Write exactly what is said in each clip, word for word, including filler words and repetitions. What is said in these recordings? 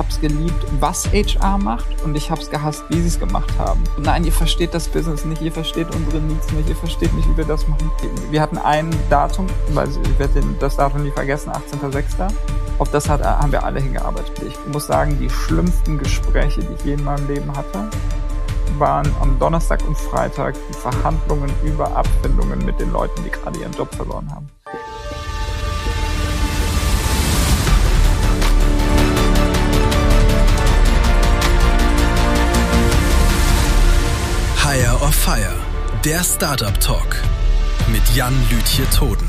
es geliebt, was H R macht, und ich habe es gehasst, wie sie es gemacht haben. Nein, ihr versteht das Business nicht, ihr versteht unsere Needs nicht, ihr versteht nicht, wie wir das machen. Wir hatten ein Datum, weil ich werde das Datum nie vergessen, achtzehnter sechster Auf das hat, haben wir alle hingearbeitet. Ich muss sagen, die schlimmsten Gespräche, die ich je in meinem Leben hatte, waren am Donnerstag und Freitag die Verhandlungen über Abfindungen mit den Leuten, die gerade ihren Job verloren haben. Hire or Fire, der Startup Talk mit Jan Lütje Toden.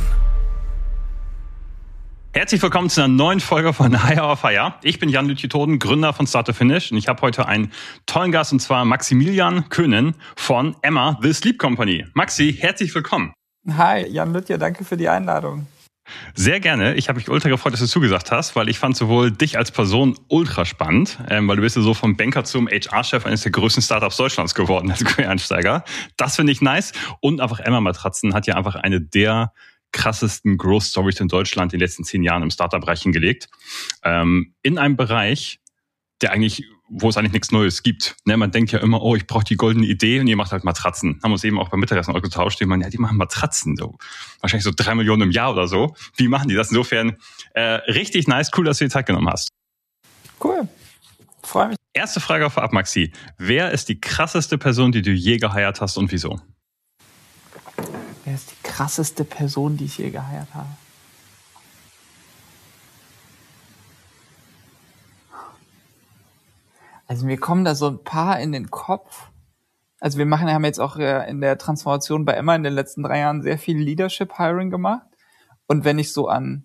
Herzlich willkommen zu einer neuen Folge von Hire or Fire. Ich bin Jan Lütje Toden, Gründer von Start to Finish, und ich habe heute einen tollen Gast, und zwar Maximilian Köhnen von Emma The Sleep Company. Maxi, herzlich willkommen. Hi, Jan Lütje, danke für die Einladung. Sehr gerne. Ich habe mich ultra gefreut, dass du zugesagt hast, weil ich fand sowohl dich als Person ultra spannend, ähm, weil du bist ja so vom Banker zum H R-Chef eines der größten Startups Deutschlands geworden als Quereinsteiger. Das finde ich nice. Und einfach Emma Matratzen hat ja einfach eine der krassesten Growth Stories in Deutschland in den letzten zehn Jahren im Startup-Bereich hingelegt. Ähm, in einem Bereich, der eigentlich, wo es eigentlich nichts Neues gibt. Ne, man denkt ja immer, oh, ich brauche die goldene Idee, und ihr macht halt Matratzen. Haben uns eben auch beim Mittagessen ausgetauscht, die man, ja, die machen Matratzen, so wahrscheinlich so drei Millionen im Jahr oder so. Wie machen die das? Insofern äh, richtig nice, cool, dass du dir Zeit genommen hast. Cool, freue mich. Erste Frage vorab, Maxi. Wer ist die krasseste Person, die du je geheiert hast, und wieso? Wer ist die krasseste Person, die ich je geheiert habe? Also mir kommen da so ein paar in den Kopf. Also wir machen, haben jetzt auch in der Transformation bei Emma in den letzten drei Jahren sehr viel Leadership-Hiring gemacht. Und wenn ich so an,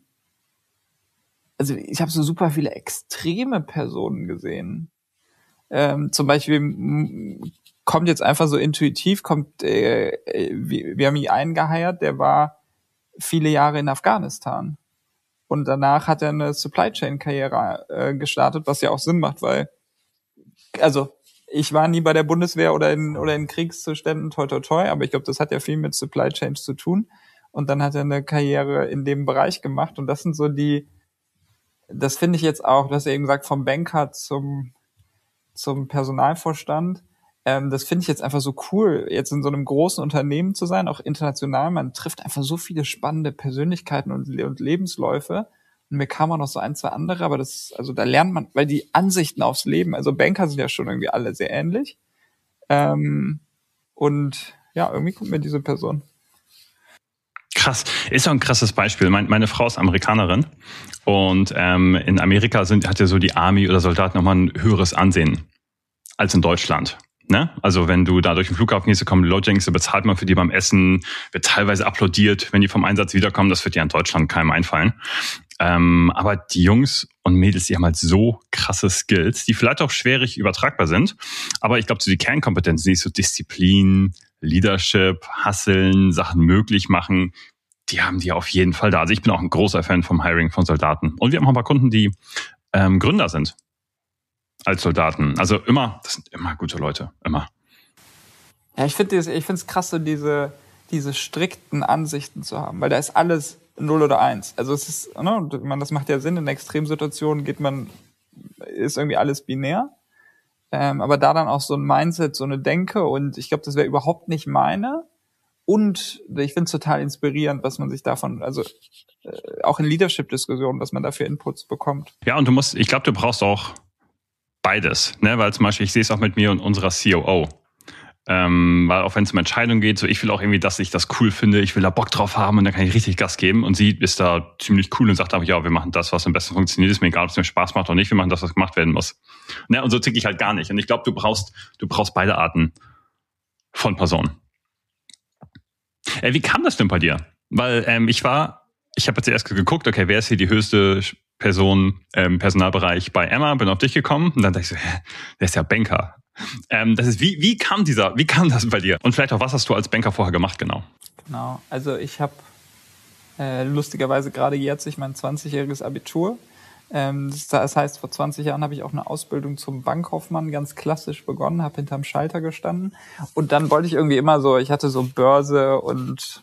also ich habe so super viele extreme Personen gesehen. Ähm, zum Beispiel m- kommt jetzt einfach so intuitiv, kommt, äh, wir, wir haben ihn einen geheiert, der war viele Jahre in Afghanistan. Und danach hat er eine Supply Chain Karriere äh, gestartet, was ja auch Sinn macht, weil also ich war nie bei der Bundeswehr oder in oder in Kriegszuständen, toi toi toi, aber ich glaube, das hat ja viel mit Supply Chains zu tun. Und dann hat er eine Karriere in dem Bereich gemacht, und das sind so die, das finde ich jetzt auch, dass er eben sagt, vom Banker zum zum Personalvorstand, ähm, das finde ich jetzt einfach so cool, jetzt in so einem großen Unternehmen zu sein, auch international. Man trifft einfach so viele spannende Persönlichkeiten und, und Lebensläufe. Und mir kamen auch noch so ein, zwei andere, aber das, also da lernt man, weil die Ansichten aufs Leben, also Banker sind ja schon irgendwie alle sehr ähnlich. Ähm, und ja, irgendwie kommt mir diese Person. Krass, ist auch ein krasses Beispiel. Meine, meine Frau ist Amerikanerin, und ähm, in Amerika sind, hat ja so die Army oder Soldaten nochmal ein höheres Ansehen als in Deutschland. Ne? Also wenn du da durch den Flughafen gehst, kommen Lodgings, da bezahlt man für die beim Essen, wird teilweise applaudiert, wenn die vom Einsatz wiederkommen. Das wird ja in Deutschland keinem einfallen. Ähm, aber die Jungs und Mädels, die haben halt so krasse Skills, die vielleicht auch schwierig übertragbar sind. Aber ich glaube, so die Kernkompetenzen, die so Disziplin, Leadership, Hustlen, Sachen möglich machen, die haben die auf jeden Fall da. Also ich bin auch ein großer Fan vom Hiring von Soldaten. Und wir haben auch ein paar Kunden, die ähm, Gründer sind als Soldaten. Also immer, das sind immer gute Leute, immer. Ja, ich finde es ich find's krass, so diese, diese strikten Ansichten zu haben, weil da ist alles null oder eins. Also es ist, ne, man, das macht ja Sinn, in Extremsituationen geht man, ist irgendwie alles binär. Ähm, aber da dann auch so ein Mindset, so eine Denke, und ich glaube, das wäre überhaupt nicht meine. Und ich finde es total inspirierend, was man sich davon, also äh, auch in Leadership-Diskussionen, was man da für Inputs bekommt. Ja, und du musst, ich glaube, du brauchst auch beides, ne? Weil zum Beispiel, ich sehe es auch mit mir und unserer C O O. Ähm, weil auch wenn es um Entscheidungen geht, so ich will auch irgendwie, dass ich das cool finde, ich will da Bock drauf haben, und dann kann ich richtig Gas geben, und sie ist da ziemlich cool und sagt aber, ja, wir machen das, was am besten funktioniert, ist mir egal, ob es mir Spaß macht oder nicht, wir machen das, was gemacht werden muss. Ne? Und so ticke ich halt gar nicht. Und ich glaube, du brauchst, du brauchst beide Arten von Personen. Äh, wie kam das denn bei dir? Weil ähm, ich war, ich habe jetzt erst geguckt, okay, wer ist hier die höchste Person im Personalbereich bei Emma, bin auf dich gekommen, und dann dachte ich so, hä, der ist ja Banker. Ähm, das ist, wie, wie kam dieser, wie kam das bei dir? Und vielleicht auch, was hast du als Banker vorher gemacht, genau? Genau, also ich habe äh, lustigerweise gerade jetzt ich mein zwanzigjähriges Abitur. Ähm, das, das heißt, vor zwanzig Jahren habe ich auch eine Ausbildung zum Bankkaufmann ganz klassisch begonnen, habe hinterm Schalter gestanden. Und dann wollte ich irgendwie immer so, ich hatte so Börse und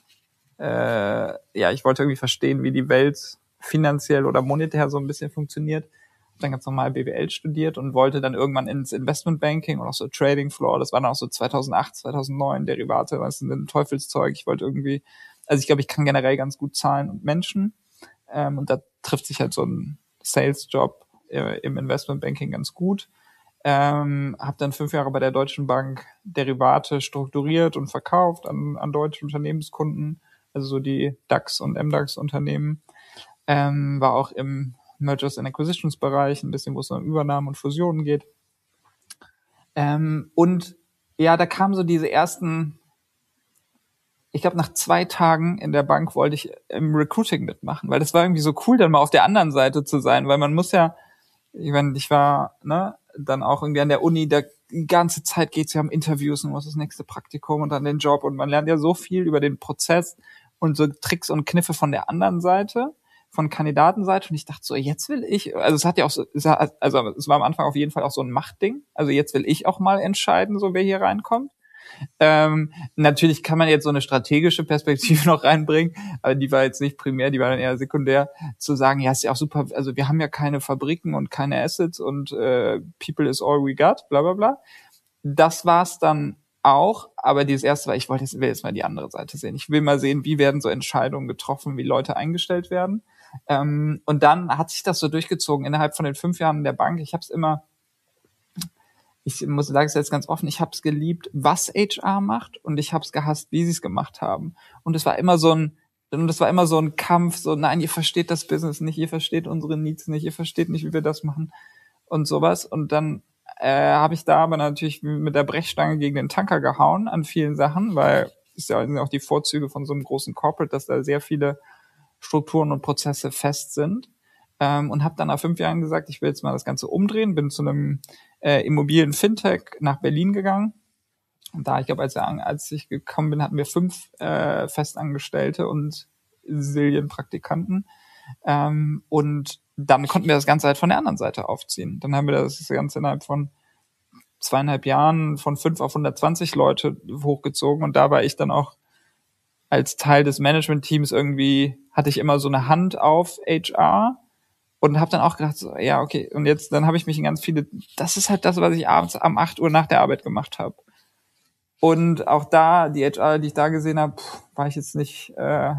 äh, ja, ich wollte irgendwie verstehen, wie die Welt finanziell oder monetär so ein bisschen funktioniert. dann ganz normal B W L studiert und wollte dann irgendwann ins Investmentbanking und auch so Trading Floor. Das war dann auch so zweitausendacht, zweitausendneun, Derivate, was ist denn Teufelszeug. Ich wollte irgendwie, also ich glaube, ich kann generell ganz gut Zahlen und Menschen. Ähm, und da trifft sich halt so ein Sales-Job äh, im Investmentbanking ganz gut. Ähm, habe dann fünf Jahre bei der Deutschen Bank Derivate strukturiert und verkauft an, an deutsche Unternehmenskunden, also so die DAX- und M DAX-Unternehmen. Ähm, war auch im Mergers and Acquisitions Bereich, ein bisschen, wo es um Übernahmen und Fusionen geht. Ähm, und ja, da kamen so diese ersten, ich glaube, nach zwei Tagen in der Bank wollte ich im Recruiting mitmachen, weil das war irgendwie so cool, dann mal auf der anderen Seite zu sein, weil man muss ja, ich meine, ich war ne, dann auch irgendwie an der Uni, da die ganze Zeit geht's ja um Interviews und was ist das nächste Praktikum und dann den Job und man lernt ja so viel über den Prozess und so Tricks und Kniffe von der anderen Seite, von Kandidatenseite und ich dachte so, jetzt will ich, also es hat ja auch so, es hat, also es war am Anfang auf jeden Fall auch so ein Machtding, also jetzt will ich auch mal entscheiden, so wer hier reinkommt. Ähm, natürlich kann man jetzt so eine strategische Perspektive noch reinbringen, aber die war jetzt nicht primär, die war dann eher sekundär, zu sagen, ja, ist ja auch super, also wir haben ja keine Fabriken und keine Assets und äh, people is all we got, bla bla bla. Das war's dann auch, aber dieses erste war, ich wollte jetzt, will jetzt mal die andere Seite sehen. Ich will mal sehen, wie werden so Entscheidungen getroffen, wie Leute eingestellt werden. Ähm, und dann hat sich das so durchgezogen innerhalb von den fünf Jahren in der Bank. Ich habe es immer Ich muss sagen es jetzt ganz offen, ich habe es geliebt, was H R macht und ich habe es gehasst, wie sie es gemacht haben. Und es war immer so ein und es war immer so ein Kampf, so nein, ihr versteht das Business nicht, ihr versteht unsere Needs nicht, ihr versteht nicht, wie wir das machen und sowas. Und dann äh, habe ich da aber natürlich mit der Brechstange gegen den Tanker gehauen an vielen Sachen, weil es ja sind auch die Vorzüge von so einem großen Corporate, dass da sehr viele Strukturen und Prozesse fest sind. Ähm, und habe dann nach fünf Jahren gesagt, ich will jetzt mal das Ganze umdrehen, bin zu einem äh, Immobilien-Fintech nach Berlin gegangen. Und da, ich glaube, als, als ich gekommen bin, hatten wir fünf äh, Festangestellte und Zillion Praktikanten. Ähm, und dann konnten wir das Ganze halt von der anderen Seite aufziehen. Dann haben wir das Ganze innerhalb von zweieinhalb Jahren von fünf auf hundertzwanzig Leute hochgezogen. Und da war ich dann auch als Teil des Management-Teams irgendwie, hatte ich immer so eine Hand auf H R. Und habe dann auch gedacht, so, ja, okay, und jetzt, dann habe ich mich in ganz viele, das ist halt das, was ich abends um acht Uhr nach der Arbeit gemacht habe. Und auch da, die H R, die ich da gesehen habe, war ich jetzt nicht äh,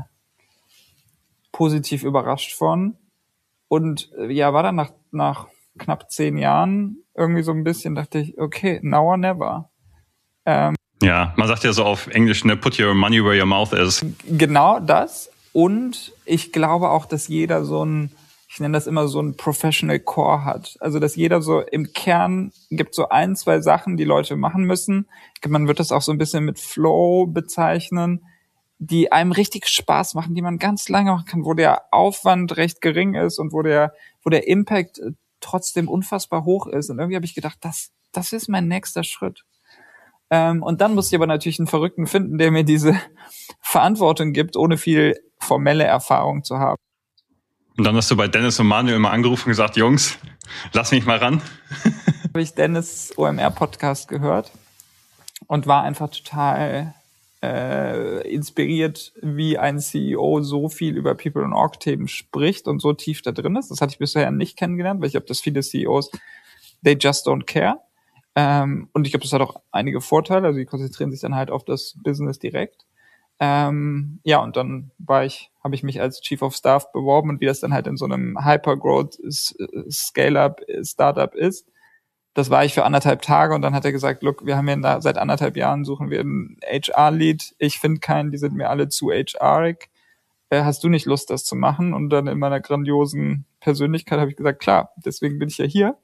positiv überrascht von. Und äh, ja, war dann nach, nach knapp zehn Jahren irgendwie so ein bisschen, dachte ich, okay, now or never. Ähm, ja, man sagt ja so auf Englisch, ne, put your money where your mouth is. Genau das. Und ich glaube auch, dass jeder so ein ich nenne das immer so ein Professional Core hat. Also, dass jeder so im Kern gibt so ein, zwei Sachen, die Leute machen müssen. Man wird das auch so ein bisschen mit Flow bezeichnen, die einem richtig Spaß machen, die man ganz lange machen kann, wo der Aufwand recht gering ist und wo der, wo der Impact trotzdem unfassbar hoch ist. Und irgendwie habe ich gedacht, das, das ist mein nächster Schritt. Ähm, und dann musste ich aber natürlich einen Verrückten finden, der mir diese Verantwortung gibt, ohne viel formelle Erfahrung zu haben. Und dann hast du bei Dennis und Manuel mal angerufen und gesagt, Jungs, lass mich mal ran. Habe ich Dennis O M R-Podcast gehört und war einfach total äh, inspiriert, wie ein C E O so viel über People- und Org-Themen spricht und so tief da drin ist. Das hatte ich bisher nicht kennengelernt, weil ich glaube, dass viele C E Os, they just don't care. Ähm, und ich glaube, das hat auch einige Vorteile. Also die konzentrieren sich dann halt auf das Business direkt. Ähm, ja, und dann war ich, habe ich mich als Chief of Staff beworben und wie das dann halt in so einem Hypergrowth Scale-Up Startup ist. Das war ich für anderthalb Tage und dann hat er gesagt, look, wir haben ja da, seit anderthalb Jahren suchen wir einen H R-Lead. Ich finde keinen, die sind mir alle zu H R-ig. Äh, hast du nicht Lust, das zu machen? Und dann in meiner grandiosen Persönlichkeit habe ich gesagt, klar, deswegen bin ich ja hier.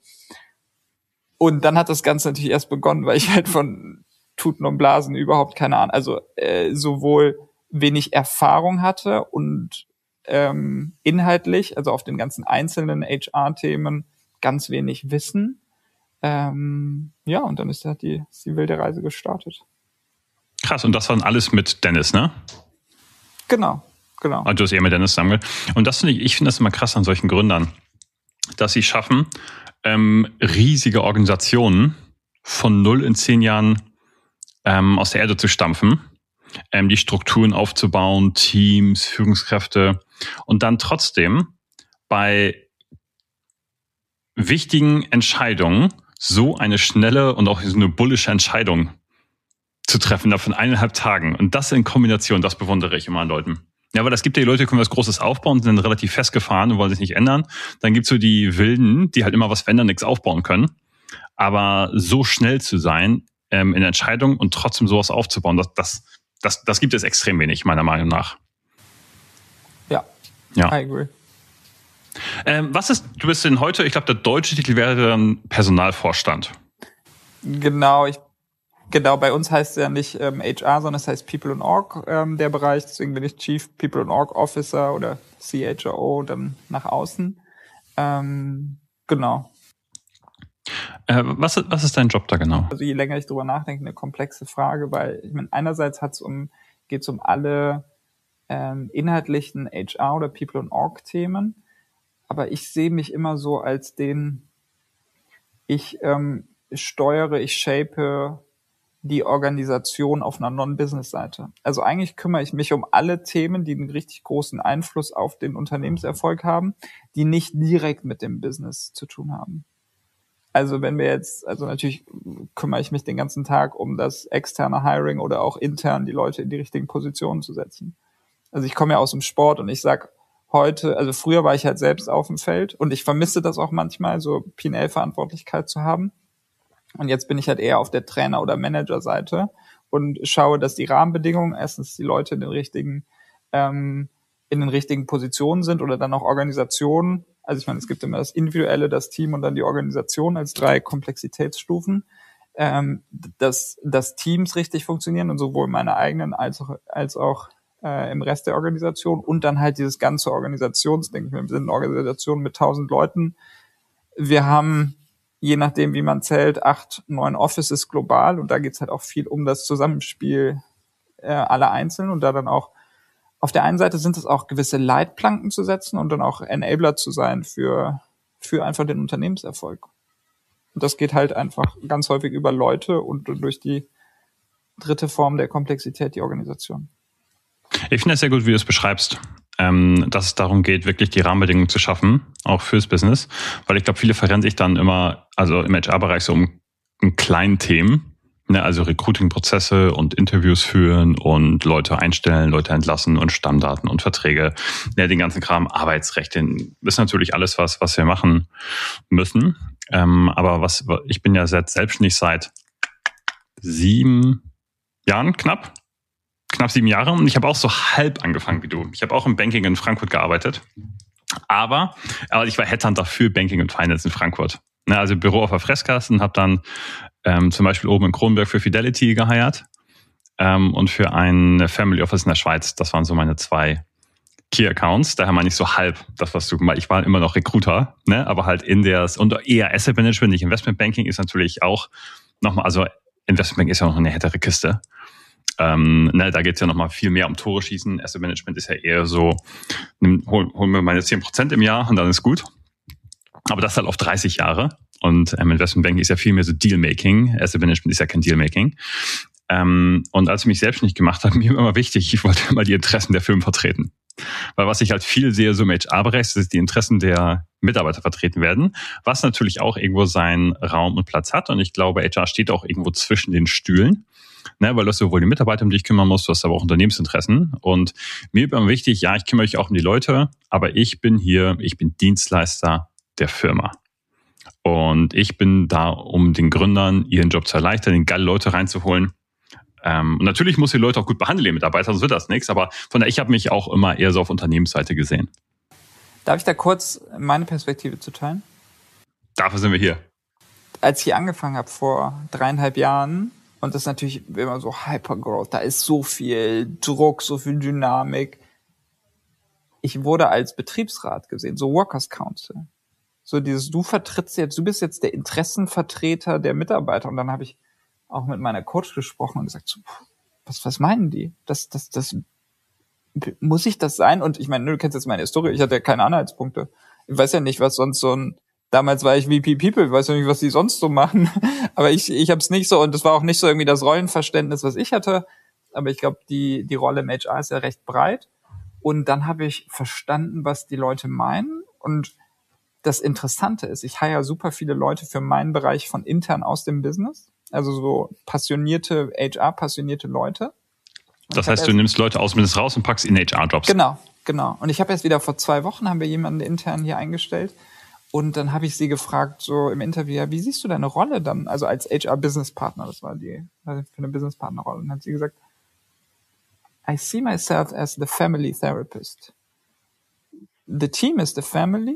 Und dann hat das Ganze natürlich erst begonnen, weil ich halt von Tuten und Blasen überhaupt keine Ahnung, also äh, sowohl wenig Erfahrung hatte und ähm, inhaltlich, also auf den ganzen einzelnen H R-Themen ganz wenig Wissen. Ähm, ja, und dann ist halt die, ist die wilde Reise gestartet. Krass, und das war dann alles mit Dennis, ne? Genau, genau. Also du hast eher mit Dennis zusammen. Und das finde ich, ich finde das immer krass an solchen Gründern, dass sie schaffen, ähm, riesige Organisationen von null in zehn Jahren ähm, aus der Erde zu stampfen, ähm, die Strukturen aufzubauen, Teams, Führungskräfte und dann trotzdem bei wichtigen Entscheidungen so eine schnelle und auch so eine bullische Entscheidung zu treffen, von eineinhalb Tagen. Und das in Kombination, das bewundere ich immer an Leuten. Ja, weil es gibt ja die Leute, die können was Großes aufbauen, sind relativ festgefahren und wollen sich nicht ändern. Dann gibt's so die Wilden, die halt immer was verändern, nichts aufbauen können. Aber so schnell zu sein ähm, in Entscheidungen und trotzdem sowas aufzubauen, das, das, das, das gibt es extrem wenig, meiner Meinung nach. Ja, ja. I agree. Ähm, was ist, du bist denn heute, ich glaube, der deutsche Titel wäre dann Personalvorstand. Genau, ich Genau, bei uns heißt es ja nicht ähm, H R, sondern es heißt People and Org, ähm, der Bereich. Deswegen bin ich Chief People and Org Officer oder C H R O dann nach außen. Ähm, genau. Äh, was, was ist dein Job da genau? Also je länger ich drüber nachdenke, eine komplexe Frage, weil ich meine, einerseits hat's um, geht's um alle ähm, inhaltlichen H R oder People and Org Themen, aber ich sehe mich immer so als den, ich ähm, steuere, ich shape die Organisation auf einer Non-Business-Seite. Also eigentlich kümmere ich mich um alle Themen, die einen richtig großen Einfluss auf den Unternehmenserfolg haben, die nicht direkt mit dem Business zu tun haben. Also wenn wir jetzt, also natürlich kümmere ich mich den ganzen Tag um das externe Hiring oder auch intern die Leute in die richtigen Positionen zu setzen. Also ich komme ja aus dem Sport und ich sag heute, also früher war ich halt selbst auf dem Feld und ich vermisse das auch manchmal, so P und L-Verantwortlichkeit zu haben. Und jetzt bin ich halt eher auf der Trainer- oder Manager-Seite und schaue, dass die Rahmenbedingungen, erstens die Leute in den richtigen, ähm, in den richtigen Positionen sind oder dann auch Organisationen. Also ich meine, es gibt immer das Individuelle, das Team und dann die Organisation als drei Komplexitätsstufen, ähm, dass, dass Teams richtig funktionieren und sowohl meine eigenen als auch, als auch äh, im Rest der Organisation und dann halt dieses ganze Organisationsding. Wir sind eine Organisation mit tausend Leuten. Wir haben je nachdem, wie man zählt, acht, neun Offices global. Und da geht's halt auch viel um das Zusammenspiel äh, aller Einzelnen. Und da dann auch, auf der einen Seite sind es auch gewisse Leitplanken zu setzen und dann auch Enabler zu sein für für einfach den Unternehmenserfolg. Und das geht halt einfach ganz häufig über Leute und durch die dritte Form der Komplexität, die Organisation. Ich finde es sehr gut, wie du es beschreibst. Ähm, dass es darum geht, wirklich die Rahmenbedingungen zu schaffen, auch fürs Business. Weil ich glaube, viele verrennen sich dann immer, also im H R-Bereich so um, um kleinen Themen, ne, also Recruiting-Prozesse und Interviews führen und Leute einstellen, Leute entlassen und Stammdaten und Verträge, ne, den ganzen Kram, Arbeitsrechte, ist natürlich alles was, was wir machen müssen. Ähm, aber was, ich bin ja selbst selbstständig seit sieben Jahren knapp. Knapp sieben Jahre und ich habe auch so halb angefangen wie du. Ich habe auch im Banking in Frankfurt gearbeitet, aber, aber ich war Headhunter für Banking und Finance in Frankfurt. Ne, also Büro auf der Fressgasse und habe dann ähm, zum Beispiel oben in Kronenberg für Fidelity geheiert ähm, und für ein Family Office in der Schweiz. Das waren so meine zwei Key Accounts. Daher meine ich so halb das, was du gemacht hast. Ich war immer noch Recruiter, ne, aber halt in der, und eher Asset Management, nicht Investment Banking ist natürlich auch nochmal, also Investment Banking ist ja noch eine härtere Kiste. Ähm, ne, da geht's ja nochmal viel mehr um Tore schießen. Asset Management ist ja eher so, nimm, hol, hol mir meine zehn Prozent im Jahr und dann ist gut. Aber das halt auf dreißig Jahre. Und ähm, Investment Banking ist ja viel mehr so Dealmaking. Asset Management ist ja kein Dealmaking. Ähm, und als ich mich selbstständig gemacht habe, mir war immer wichtig, ich wollte immer die Interessen der Firmen vertreten. Weil was ich halt viel sehe, so im H R-Bereich, ist, dass die Interessen der Mitarbeiter vertreten werden, was natürlich auch irgendwo seinen Raum und Platz hat. Und ich glaube, H R steht auch irgendwo zwischen den Stühlen. Ne, weil du hast sowohl die Mitarbeiter, um die dich kümmern musst, du hast aber auch Unternehmensinteressen. Und mir ist immer wichtig, ja, ich kümmere mich auch um die Leute, aber ich bin hier, ich bin Dienstleister der Firma. Und ich bin da, um den Gründern ihren Job zu erleichtern, den geile Leute reinzuholen. Ähm, und natürlich muss die Leute auch gut behandeln, die Mitarbeiter, sonst wird das nichts. Aber von daher, ich habe mich auch immer eher so auf Unternehmensseite gesehen. Darf ich da kurz meine Perspektive zu teilen? Dafür sind wir hier. Als ich angefangen habe vor dreieinhalb Jahren, und das ist natürlich immer so Hypergrowth, da ist so viel Druck, so viel Dynamik. Ich wurde als Betriebsrat gesehen, so Workers Council. So dieses, du vertrittst jetzt, du bist jetzt der Interessenvertreter der Mitarbeiter. Und dann habe ich auch mit meiner Coach gesprochen und gesagt, so, was, was meinen die? Das, das, das, muss ich das sein? Und ich meine, du kennst jetzt meine Historie, ich hatte ja keine Anhaltspunkte. Ich weiß ja nicht, was sonst so ein, damals war ich V P People, ich weiß ja nicht, was die sonst so machen. Aber ich, ich habe es nicht so, und das war auch nicht so irgendwie das Rollenverständnis, was ich hatte. Aber ich glaube, die, die Rolle im H R ist ja recht breit. Und dann habe ich verstanden, was die Leute meinen. Und das Interessante ist, ich hire super viele Leute für meinen Bereich von intern aus dem Business, also so passionierte H R-passionierte Leute. Und das heißt, du nimmst Leute aus dem Business raus und packst in H R-Jobs. Genau, genau. Und ich habe jetzt wieder vor zwei Wochen, haben wir jemanden intern hier eingestellt und dann habe ich sie gefragt, so im Interview, ja, wie siehst du deine Rolle dann, also als H R-Business-Partner, das war die für eine Business-Partner-Rolle. Und dann hat sie gesagt, I see myself as the family therapist. The team is the family.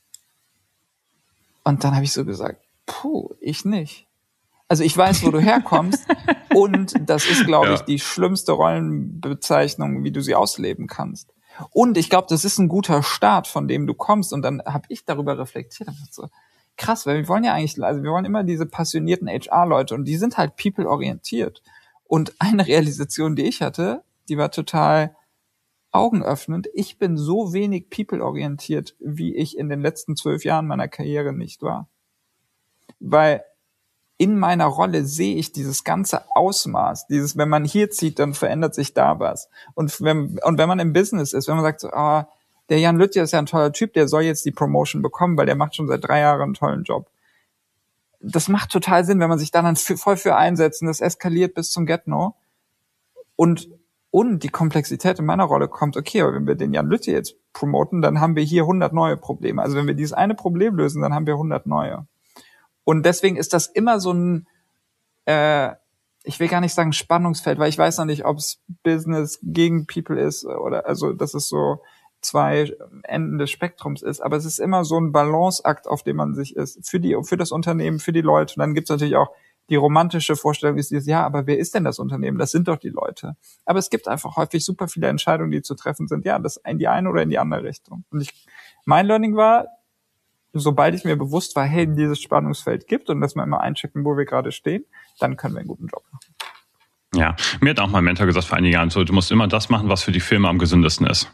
Und dann habe ich so gesagt, puh, ich nicht. Also ich weiß, wo du herkommst und das ist, glaube ich, ja. die schlimmste Rollenbezeichnung, wie du sie ausleben kannst. Und ich glaube, das ist ein guter Start, von dem du kommst. Und dann habe ich darüber reflektiert und so, krass, weil wir wollen ja eigentlich, also wir wollen immer diese passionierten H R-Leute und die sind halt people-orientiert. Und eine Realisation, die ich hatte, die war total augenöffnend. Ich bin so wenig people-orientiert, wie ich in den letzten zwölf Jahren meiner Karriere nicht war. Weil in meiner Rolle sehe ich dieses ganze Ausmaß, dieses, wenn man hier zieht, dann verändert sich da was. Und wenn, und wenn man im Business ist, wenn man sagt so, ah, der Jan Lüttjer ist ja ein toller Typ, der soll jetzt die Promotion bekommen, weil der macht schon seit drei Jahren einen tollen Job. Das macht total Sinn, wenn man sich da dann für, voll für einsetzt und das eskaliert bis zum Get-No. Und Und die Komplexität in meiner Rolle kommt, okay, aber wenn wir den Jan Lüttjer jetzt promoten, dann haben wir hier hundert neue Probleme. Also wenn wir dieses eine Problem lösen, dann haben wir hundert neue. Und deswegen ist das immer so ein, äh, ich will gar nicht sagen Spannungsfeld, weil ich weiß noch nicht, ob es Business gegen People ist oder, also dass es so zwei Enden des Spektrums ist. Aber es ist immer so ein Balanceakt, auf dem man sich ist, für die, für das Unternehmen, für die Leute. Und dann gibt es natürlich auch die romantische Vorstellung ist dieses, ja, aber wer ist denn das Unternehmen? Das sind doch die Leute. Aber es gibt einfach häufig super viele Entscheidungen, die zu treffen sind. Ja, das in die eine oder in die andere Richtung. Und ich, mein Learning war, sobald ich mir bewusst war, hey, dieses Spannungsfeld gibt und dass wir immer einchecken, wo wir gerade stehen, dann können wir einen guten Job machen. Ja, mir hat auch mein Mentor gesagt vor einigen Jahren, so, du musst immer das machen, was für die Firma am gesündesten ist.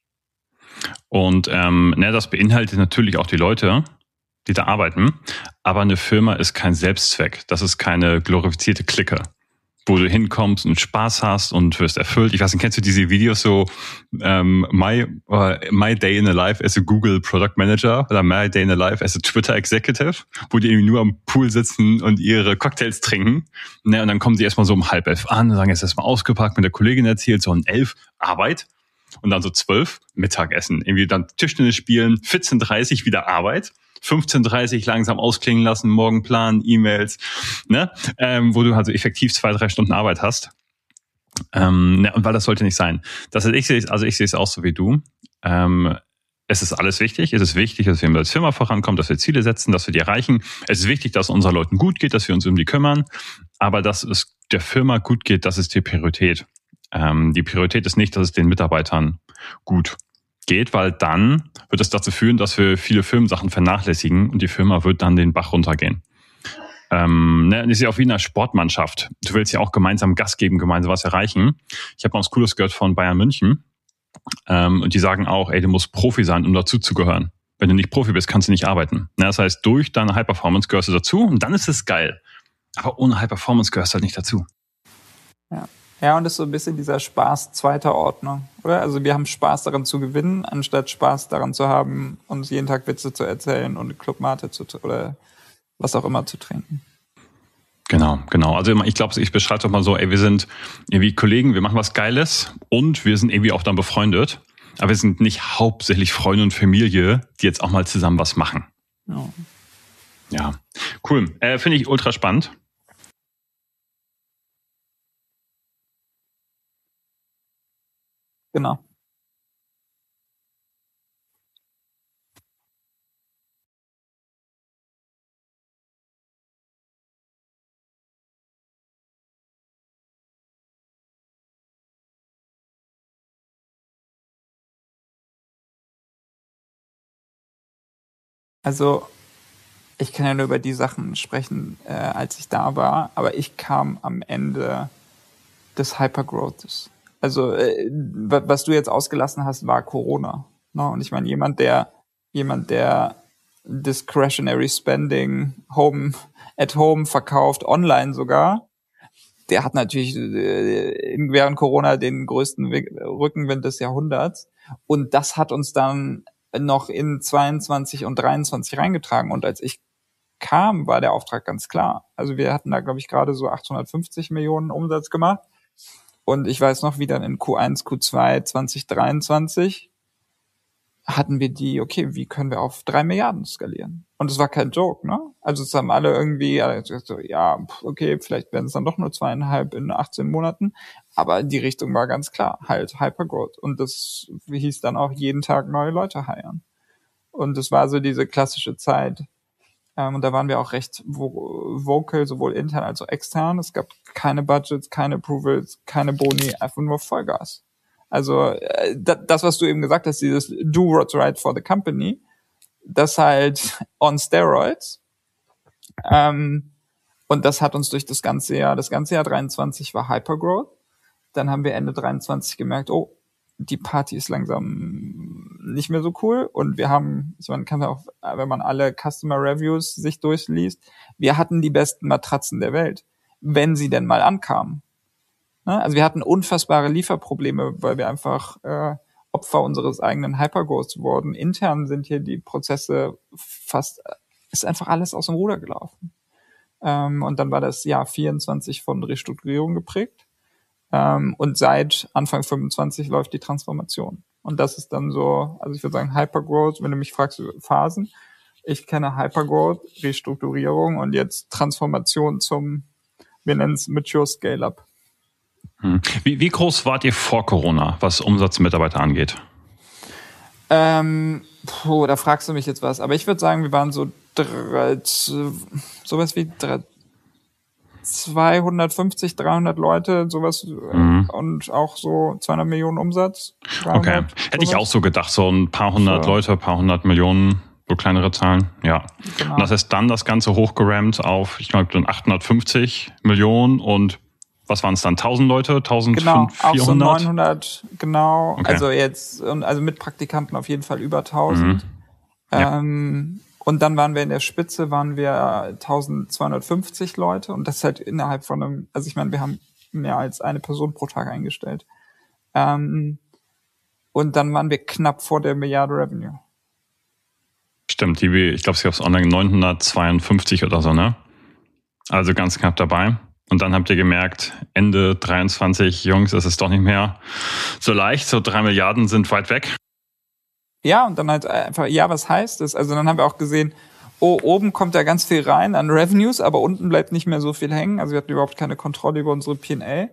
Und ähm, ne, das beinhaltet natürlich auch die Leute, die da arbeiten, aber eine Firma ist kein Selbstzweck. Das ist keine glorifizierte Clique, wo du hinkommst und Spaß hast und wirst erfüllt. Ich weiß nicht, kennst du diese Videos so ähm, my, uh, my Day in a Life as a Google Product Manager oder My Day in a Life as a Twitter Executive, wo die irgendwie nur am Pool sitzen und ihre Cocktails trinken. Ne, und dann kommen sie erstmal so um halb elf an und sagen, jetzt erstmal ausgepackt, mit der Kollegin erzählt, so um elf Arbeit. Und dann so zwölf Mittagessen. Irgendwie dann Tischtennis spielen, vierzehn Uhr dreißig wieder Arbeit. fünfzehn Uhr dreißig langsam ausklingen lassen, Morgenplan, E-Mails, ne, ähm, wo du also effektiv zwei, drei Stunden Arbeit hast. Ähm, ne, und weil das sollte nicht sein. Das heißt, ich sehe, also ich sehe es auch so wie du. Ähm, es ist alles wichtig. Es ist wichtig, dass wir als Firma vorankommen, dass wir Ziele setzen, dass wir die erreichen. Es ist wichtig, dass es unseren Leuten gut geht, dass wir uns um die kümmern. Aber dass es der Firma gut geht, das ist die Priorität. Ähm, die Priorität ist nicht, dass es den Mitarbeitern gut geht, weil dann wird es dazu führen, dass wir viele Firmensachen vernachlässigen und die Firma wird dann den Bach runtergehen. Ähm, ne, ist ja auch wie in einer Sportmannschaft. Du willst ja auch gemeinsam Gas geben, gemeinsam was erreichen. Ich habe mal was Cooles gehört von Bayern München ähm, und die sagen auch, ey, du musst Profi sein, um dazu zu gehören. Wenn du nicht Profi bist, kannst du nicht arbeiten. Ne, das heißt, durch deine High Performance gehörst du dazu und dann ist es geil. Aber ohne High Performance gehörst du halt nicht dazu. Ja. Ja, und das ist so ein bisschen dieser Spaß zweiter Ordnung, oder? Also wir haben Spaß daran zu gewinnen, anstatt Spaß daran zu haben, uns jeden Tag Witze zu erzählen und Club Mate zu oder was auch immer zu trinken. Genau, genau. Also ich glaube, ich beschreibe es doch mal so, ey, wir sind irgendwie Kollegen, wir machen was Geiles und wir sind irgendwie auch dann befreundet, aber wir sind nicht hauptsächlich Freunde und Familie, die jetzt auch mal zusammen was machen. Ja, ja. Cool. Äh, finde ich ultra spannend. Genau. Also ich kann ja nur über die Sachen sprechen, äh, als ich da war, aber ich kam am Ende des Hypergrowths. Also äh, was du jetzt ausgelassen hast, war Corona. Ne? Und ich meine, jemand, der jemand, der Discretionary Spending home at home verkauft, online sogar, der hat natürlich äh, während Corona den größten Rückenwind des Jahrhunderts. Und das hat uns dann noch in zweiundzwanzig und dreiundzwanzig reingetragen. Und als ich kam, war der Auftrag ganz klar. Also wir hatten da, glaube ich, gerade so achthundertfünfzig Millionen Umsatz gemacht. Und ich weiß noch, wie dann in Q eins, Q zwei zwanzig dreiundzwanzig hatten wir die, okay, wie können wir auf drei Milliarden skalieren? Und es war kein Joke, ne? Also es haben alle irgendwie, also, ja, okay, vielleicht werden es dann doch nur zweieinhalb in achtzehn Monaten. Aber die Richtung war ganz klar, halt Hypergrowth. Und das hieß dann auch jeden Tag neue Leute hiren. Und das war so diese klassische Zeit. Ähm, und da waren wir auch recht vo- vocal, sowohl intern als auch extern. Es gab keine Budgets, keine Approvals, keine Boni, einfach nur Vollgas. Also äh, das, was du eben gesagt hast, dieses do what's right for the company, das halt on steroids. Ähm, und das hat uns durch das ganze Jahr, das ganze Jahr dreiundzwanzig war Hypergrowth. Dann haben wir Ende dreiundzwanzig gemerkt, oh, die Party ist langsam nicht mehr so cool. Und wir haben, ich meine, kann ja auch, wenn man alle Customer Reviews sich durchliest, wir hatten die besten Matratzen der Welt, wenn sie denn mal ankamen. Also wir hatten unfassbare Lieferprobleme, weil wir einfach äh, Opfer unseres eigenen Hypergrowths wurden. Intern sind hier die Prozesse fast, ist einfach alles aus dem Ruder gelaufen. Ähm, und dann war das Jahr vierundzwanzig von Restrukturierung geprägt. Ähm, und seit Anfang fünfundzwanzig läuft die Transformation. Und das ist dann so, also ich würde sagen Hypergrowth, wenn du mich fragst über Phasen. Ich kenne Hypergrowth, Restrukturierung und jetzt Transformation zum, wir nennen es Mature Scale-Up. Wie, wie groß wart ihr vor Corona, was Umsatzmitarbeiter angeht? Ähm, puh, da fragst du mich jetzt was. Aber ich würde sagen, wir waren so drei, sowas wie drei, zweihundertfünfzig, dreihundert Leute, sowas mhm. und auch so zweihundert Millionen Umsatz. dreihundert, okay, hätte sowas. Ich auch so gedacht, so ein paar hundert so. Leute, paar hundert Millionen, so kleinere Zahlen, ja. Genau. Und das heißt dann das Ganze hochgerammt auf, ich glaube, dann achthundertfünfzig Millionen und was waren es dann? tausend Leute? eintausendvierhundert? Genau, auch so neunhundert, genau. Okay. Also jetzt, also mit Praktikanten auf jeden Fall über tausend. Mhm. Ja. Ähm, und dann waren wir in der Spitze, waren wir eintausendzweihundertfünfzig Leute. Und das ist halt innerhalb von einem, also ich meine, wir haben mehr als eine Person pro Tag eingestellt. Ähm, und dann waren wir knapp vor der Milliarde Revenue. Stimmt, die, ich glaube, es gab es online neunhundertzweiundfünfzig oder so, ne? Also ganz knapp dabei. Und dann habt ihr gemerkt, Ende dreiundzwanzig, Jungs, es ist doch nicht mehr so leicht. So drei Milliarden sind weit weg. Ja, und dann halt einfach, ja, was heißt das? Also dann haben wir auch gesehen, oh, oben kommt da ganz viel rein an Revenues, aber unten bleibt nicht mehr so viel hängen. Also wir hatten überhaupt keine Kontrolle über unsere P und L.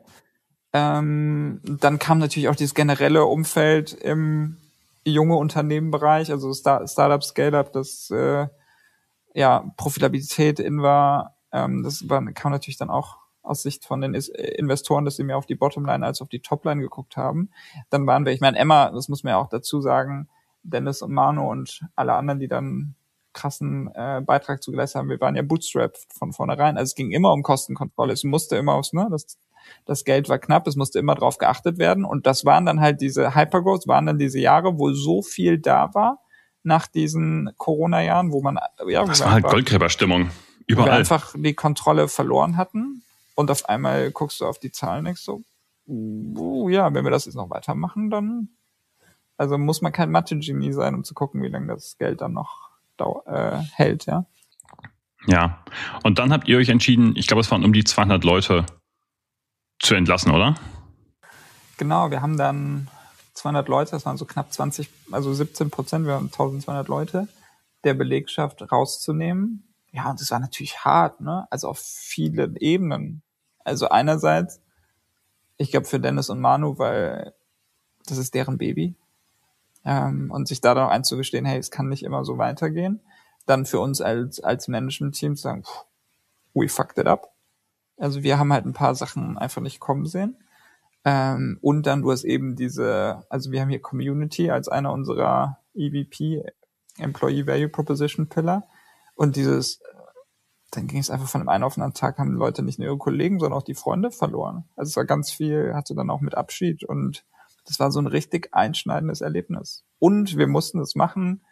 Ähm, dann kam natürlich auch dieses generelle Umfeld im junge Unternehmenbereich, also Star- Startup, Scale-Up, das äh, ja Profitabilität in war. Ähm, das war, kam natürlich dann auch aus Sicht von den Investoren, dass sie mehr auf die Bottomline als auf die Topline geguckt haben. Dann waren wir, ich meine, Emma, das muss man ja auch dazu sagen, Dennis und Manu und alle anderen, die dann krassen äh, Beitrag zugeleistet haben, wir waren ja Bootstrap von vornherein. Also es ging immer um Kostenkontrolle. Es musste immer aufs, ne, das, das Geld war knapp, es musste immer drauf geachtet werden. Und das waren dann halt diese Hypergrowth, waren dann diese Jahre, wo so viel da war nach diesen Corona-Jahren, wo man, ja, wo das war halt Goldgräberstimmung. Überall. Wo wir einfach die Kontrolle verloren hatten. Und auf einmal guckst du auf die Zahlen und denkst so, uh, ja, wenn wir das jetzt noch weitermachen, dann, also muss man kein Mathe-Genie sein, um zu gucken, wie lange das Geld dann noch dau- äh, hält, ja. Ja, und dann habt ihr euch entschieden, ich glaube, es waren um die zweihundert Leute zu entlassen, oder? Genau, wir haben dann zweihundert Leute, das waren so knapp zwanzig, also siebzehn Prozent, wir haben eintausendzweihundert Leute der Belegschaft rauszunehmen. Ja, und das war natürlich hart, ne? Also auf vielen Ebenen. Also einerseits, ich glaube für Dennis und Manu, weil das ist deren Baby. Ähm, und sich da dann auch einzugestehen, hey, es kann nicht immer so weitergehen. Dann für uns als als Management-Team zu sagen, pff, we fucked it up. Also wir haben halt ein paar Sachen einfach nicht kommen sehen. Ähm, und dann du hast eben diese, also wir haben hier Community als einer unserer E V P, Employee Value Proposition Pillar. Und dieses, dann ging es einfach von einem einen auf den anderen Tag, haben Leute nicht nur ihre Kollegen, sondern auch die Freunde verloren. Also es war ganz viel, hatte dann auch mit Abschied und das war so ein richtig einschneidendes Erlebnis. Und wir mussten es machen,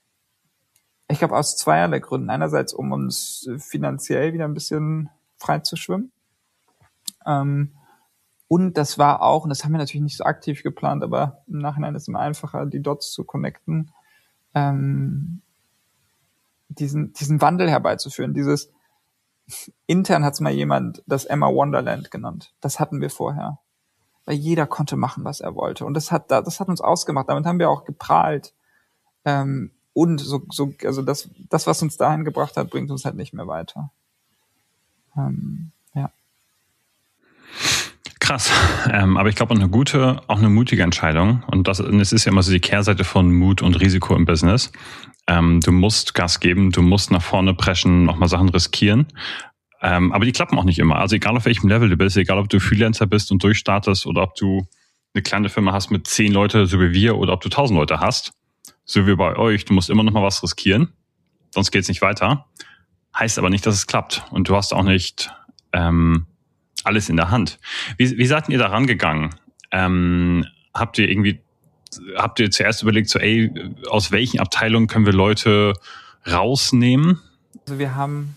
ich glaube aus zweierlei Gründen. Einerseits, um uns finanziell wieder ein bisschen frei zu schwimmen. Ähm, und das war auch, und das haben wir natürlich nicht so aktiv geplant, aber im Nachhinein ist es immer einfacher, die Dots zu connecten. ähm, diesen, diesen Wandel herbeizuführen. Dieses, intern hat's mal jemand das Emma Wonderland genannt. Das hatten wir vorher. Weil jeder konnte machen, was er wollte. Und das hat, das hat uns ausgemacht. Damit haben wir auch geprahlt. Ähm, und so, so, also das, das, was uns dahin gebracht hat, bringt uns halt nicht mehr weiter. Ähm, ja. Krass. Ähm, aber ich glaube, eine gute, auch eine mutige Entscheidung. Und das, und es ist ja immer so die Kehrseite von Mut und Risiko im Business. Ähm, du musst Gas geben, du musst nach vorne preschen, nochmal Sachen riskieren. Ähm, aber die klappen auch nicht immer. Also egal auf welchem Level du bist, egal ob du Freelancer bist und durchstartest oder ob du eine kleine Firma hast mit zehn Leute, so wie wir, oder ob du tausend Leute hast, so wie bei euch, du musst immer noch mal was riskieren, sonst geht's nicht weiter. Heißt aber nicht, dass es klappt. Und du hast auch nicht ähm, alles in der Hand. Wie, wie seid ihr da rangegangen? Ähm, habt ihr irgendwie, habt ihr zuerst überlegt, so ey, aus welchen Abteilungen können wir Leute rausnehmen? Also wir haben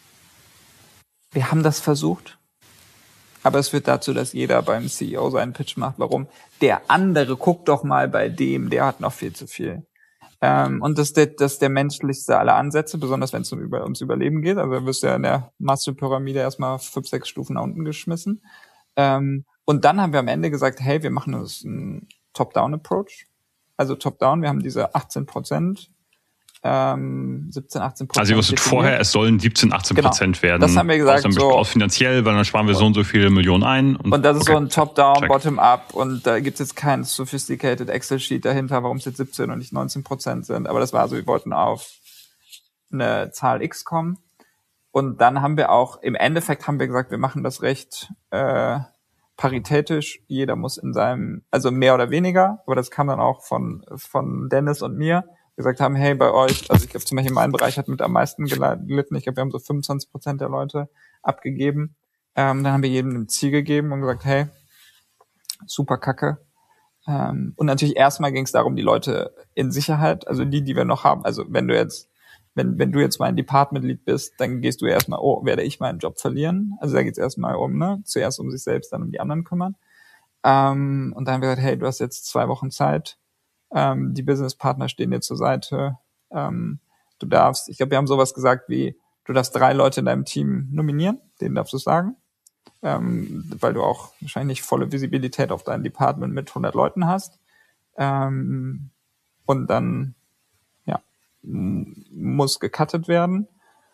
Wir haben das versucht, aber es führt dazu, dass jeder beim C E O seinen Pitch macht. Warum? Der andere, guckt doch mal bei dem, der hat noch viel zu viel. Ähm, und das ist der, das ist der menschlichste aller Ansätze, besonders wenn es um über, ums Überleben geht. Also da wirst du ja in der Maslow-Pyramide erstmal fünf, sechs Stufen nach unten geschmissen. Ähm, und dann haben wir am Ende gesagt, hey, wir machen das einen Top-Down-Approach. Also Top-Down, wir haben diese achtzehn Prozent. Ähm, siebzehn, achtzehn Prozent. Also ihr wusstet vorher, es sollen siebzehn, achtzehn Prozent genau. werden. Das haben wir gesagt. Aus, so, aus finanziell, weil dann sparen wir so und so viele Millionen ein. Und, und das ist okay. So ein Top-Down, Check. Bottom-Up und da gibt's jetzt kein sophisticated Excel-Sheet dahinter, warum es jetzt siebzehn und nicht neunzehn Prozent sind. Aber das war so, wir wollten auf eine Zahl X kommen. Und dann haben wir auch, im Endeffekt haben wir gesagt, wir machen das recht äh, paritätisch. Jeder muss in seinem, also mehr oder weniger, aber das kam dann auch von von Dennis und mir, gesagt haben, hey, bei euch, also ich glaube zum Beispiel mein Bereich hat mit am meisten gelitten, ich glaube, wir haben so fünfundzwanzig Prozent der Leute abgegeben. Ähm, dann haben wir jedem ein Ziel gegeben und gesagt, hey, super Kacke. Ähm, und natürlich erstmal ging es darum, die Leute in Sicherheit, also die, die wir noch haben, also wenn du jetzt, wenn wenn du jetzt mein Department-Lead bist, dann gehst du erstmal, oh, werde ich meinen Job verlieren? Also da geht es erstmal um, ne, zuerst um sich selbst, dann um die anderen kümmern. Ähm, und dann haben wir gesagt, hey, du hast jetzt zwei Wochen Zeit, Ähm, die Businesspartner stehen dir zur Seite. Ähm, du darfst, ich glaube, wir haben sowas gesagt wie, du darfst drei Leute in deinem Team nominieren, denen darfst du sagen, ähm, weil du auch wahrscheinlich volle Visibilität auf dein Department mit hundert Leuten hast. Ähm, und dann, ja, m- muss gecuttet werden.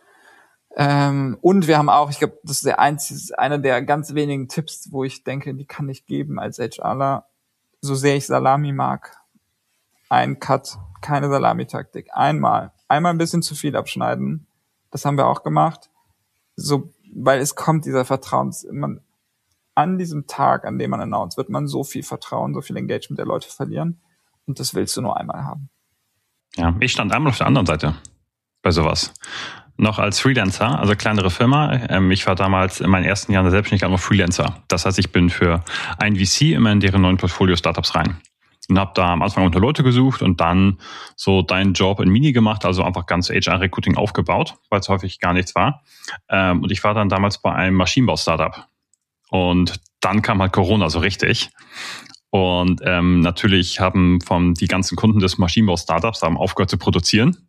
Ähm, und wir haben auch, ich glaube, das ist der einzige, einer der ganz wenigen Tipps, wo ich denke, die kann ich geben als HRler, so sehr ich Salami mag. Ein Cut, keine Salamitaktik. Einmal, einmal ein bisschen zu viel abschneiden. Das haben wir auch gemacht. So, weil es kommt dieser Vertrauens, man, an diesem Tag, an dem man announced, wird man so viel Vertrauen, so viel Engagement der Leute verlieren. Und das willst du nur einmal haben. Ja, ich stand einmal auf der anderen Seite bei sowas. Noch als Freelancer, also kleinere Firma. Ich war damals in meinen ersten Jahren der Selbstständigkeit noch Freelancer. Das heißt, ich bin für ein V C immer in deren neuen Portfolio-Startups rein. Und habe da am Anfang unter Leute gesucht und dann so deinen Job in Mini gemacht, also einfach ganz H R-Recruiting aufgebaut, weil es häufig gar nichts war. Ähm, und ich war dann damals bei einem Maschinenbau-Startup. Und dann kam halt Corona so richtig. Und ähm, natürlich haben von die ganzen Kunden des Maschinenbau-Startups haben aufgehört zu produzieren.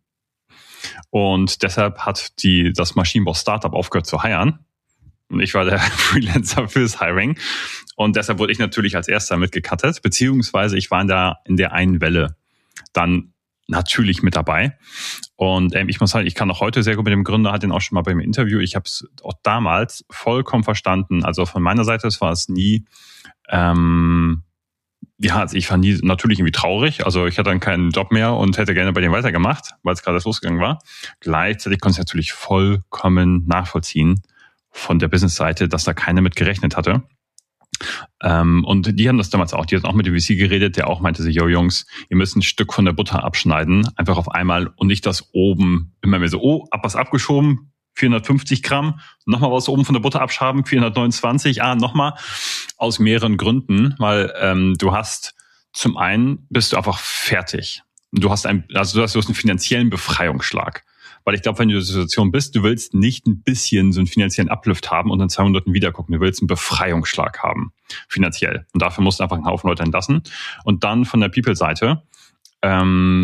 Und deshalb hat die das Maschinenbau-Startup aufgehört zu hiren. Und ich war der Freelancer fürs Hiring. Und deshalb wurde ich natürlich als erster mitgecuttet, beziehungsweise ich war in der, in der einen Welle dann natürlich mit dabei. Und ähm, ich muss sagen, ich kann auch heute sehr gut mit dem Gründer, hatte ihn auch schon mal beim Interview, ich habe es auch damals vollkommen verstanden. Also von meiner Seite war es nie, ähm, ja, also ich war nie natürlich irgendwie traurig. Also ich hatte dann keinen Job mehr und hätte gerne bei dem weitergemacht, weil es gerade erst losgegangen war. Gleichzeitig konnte ich natürlich vollkommen nachvollziehen von der Business-Seite, dass da keiner mit gerechnet hatte. Ähm, und die haben das damals auch, die hatten auch mit dem V C geredet, der auch meinte so, yo Jungs, ihr müsst ein Stück von der Butter abschneiden, einfach auf einmal und nicht das oben immer mehr so, oh, ab was abgeschoben, vierhundertfünfzig Gramm, nochmal was oben von der Butter abschaben, vierhundertneunundzwanzig, ah, nochmal, aus mehreren Gründen, weil ähm, du hast, zum einen bist du einfach fertig. Du hast ein, also du hast, du hast einen finanziellen Befreiungsschlag. Weil ich glaube, wenn du in der Situation bist, du willst nicht ein bisschen so einen finanziellen Uplift haben und in zwei Monaten wieder gucken. Du willst einen Befreiungsschlag haben, finanziell. Und dafür musst du einfach einen Haufen Leute entlassen. Und dann von der People-Seite, ähm,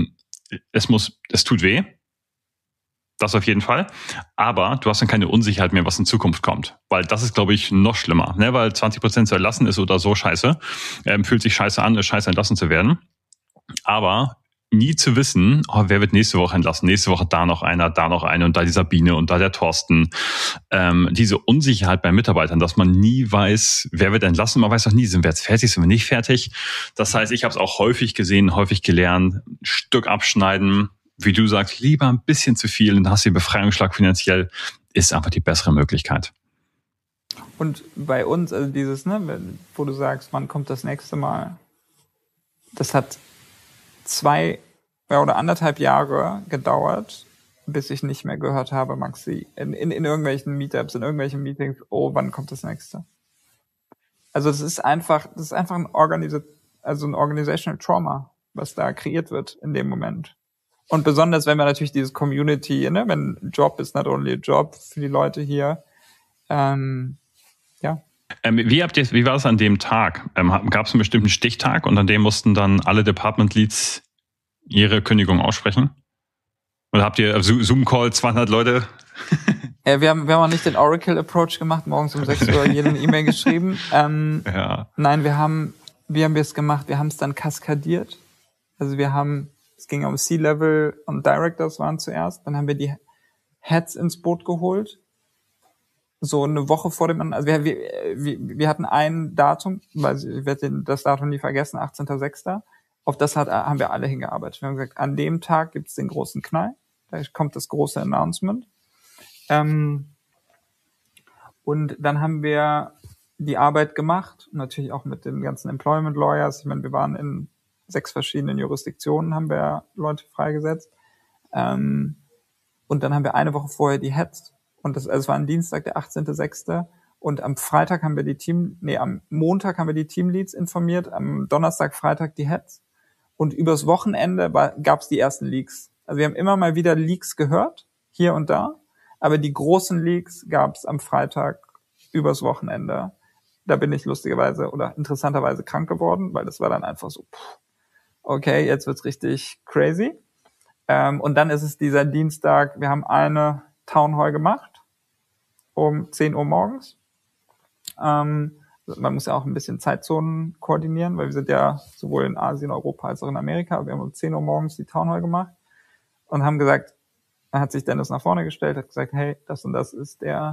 es muss, es tut weh. Das auf jeden Fall. Aber du hast dann keine Unsicherheit mehr, was in Zukunft kommt. Weil das ist, glaube ich, noch schlimmer. Ne? Weil zwanzig Prozent zu erlassen ist oder so scheiße. Ähm, fühlt sich scheiße an, ist scheiße entlassen zu werden. Aber nie zu wissen, oh, wer wird nächste Woche entlassen? Nächste Woche da noch einer, da noch einer und da die Sabine und da der Thorsten. Ähm, diese Unsicherheit bei Mitarbeitern, dass man nie weiß, wer wird entlassen. Man weiß auch nie, sind wir jetzt fertig, sind wir nicht fertig. Das heißt, ich habe es auch häufig gesehen, häufig gelernt. Ein Stück abschneiden, wie du sagst, lieber ein bisschen zu viel und hast den Befreiungsschlag finanziell, ist einfach die bessere Möglichkeit. Und bei uns, also dieses, ne, wo du sagst, wann kommt das nächste Mal? Das hat zwei ja, oder anderthalb Jahre gedauert, bis ich nicht mehr gehört habe, Maxi, in, in, in irgendwelchen Meetups, in irgendwelchen Meetings, oh, wann kommt das nächste? Also das ist einfach, das ist einfach ein Organisa- also ein Organizational Trauma, was da kreiert wird in dem Moment. Und besonders, wenn man natürlich dieses Community, ne, wenn Job ist not only a job für die Leute hier, ähm, ja. Ähm, wie habt ihr, wie war es an dem Tag? Ähm, Gab es einen bestimmten Stichtag und an dem mussten dann alle Department Leads ihre Kündigung aussprechen? Oder habt ihr Zoom-Call, zweihundert Leute? Ja, wir haben, wir haben auch nicht den Oracle-Approach gemacht, morgens um sechs Uhr jede E-Mail geschrieben. Ähm, ja. Nein, wir haben, wie haben wir es gemacht? Wir haben es dann kaskadiert. Also wir haben, es ging um C-Level und Directors waren zuerst. Dann haben wir die Heads ins Boot geholt. So eine Woche vor dem, also wir, wir, wir hatten ein Datum, weil ich werde das Datum nie vergessen, achtzehnter sechster Auf das hat, haben wir alle hingearbeitet. Wir haben gesagt, an dem Tag gibt's den großen Knall. Da kommt das große Announcement. Ähm, und dann haben wir die Arbeit gemacht, natürlich auch mit den ganzen Employment Lawyers. Ich meine, wir waren in sechs verschiedenen Jurisdiktionen, haben wir Leute freigesetzt. Ähm, und dann haben wir eine Woche vorher die Heads. Und das, also es war ein Dienstag, der achtzehnter sechster Und am Freitag haben wir die Team, nee, am Montag haben wir die Teamleads informiert, am Donnerstag, Freitag die Heads. Und übers Wochenende gab es die ersten Leaks. Also wir haben immer mal wieder Leaks gehört, hier und da. Aber die großen Leaks gab es am Freitag übers Wochenende. Da bin ich lustigerweise oder interessanterweise krank geworden, weil das war dann einfach so, pff, okay, jetzt wird's richtig crazy. Ähm, und dann ist es dieser Dienstag, wir haben eine Town Hall gemacht um zehn Uhr morgens. Ähm, man muss ja auch ein bisschen Zeitzonen koordinieren, weil wir sind ja sowohl in Asien, Europa als auch in Amerika. Wir haben um zehn Uhr morgens die Town Hall gemacht und haben gesagt, da hat sich Dennis nach vorne gestellt, hat gesagt, hey, das und das ist der,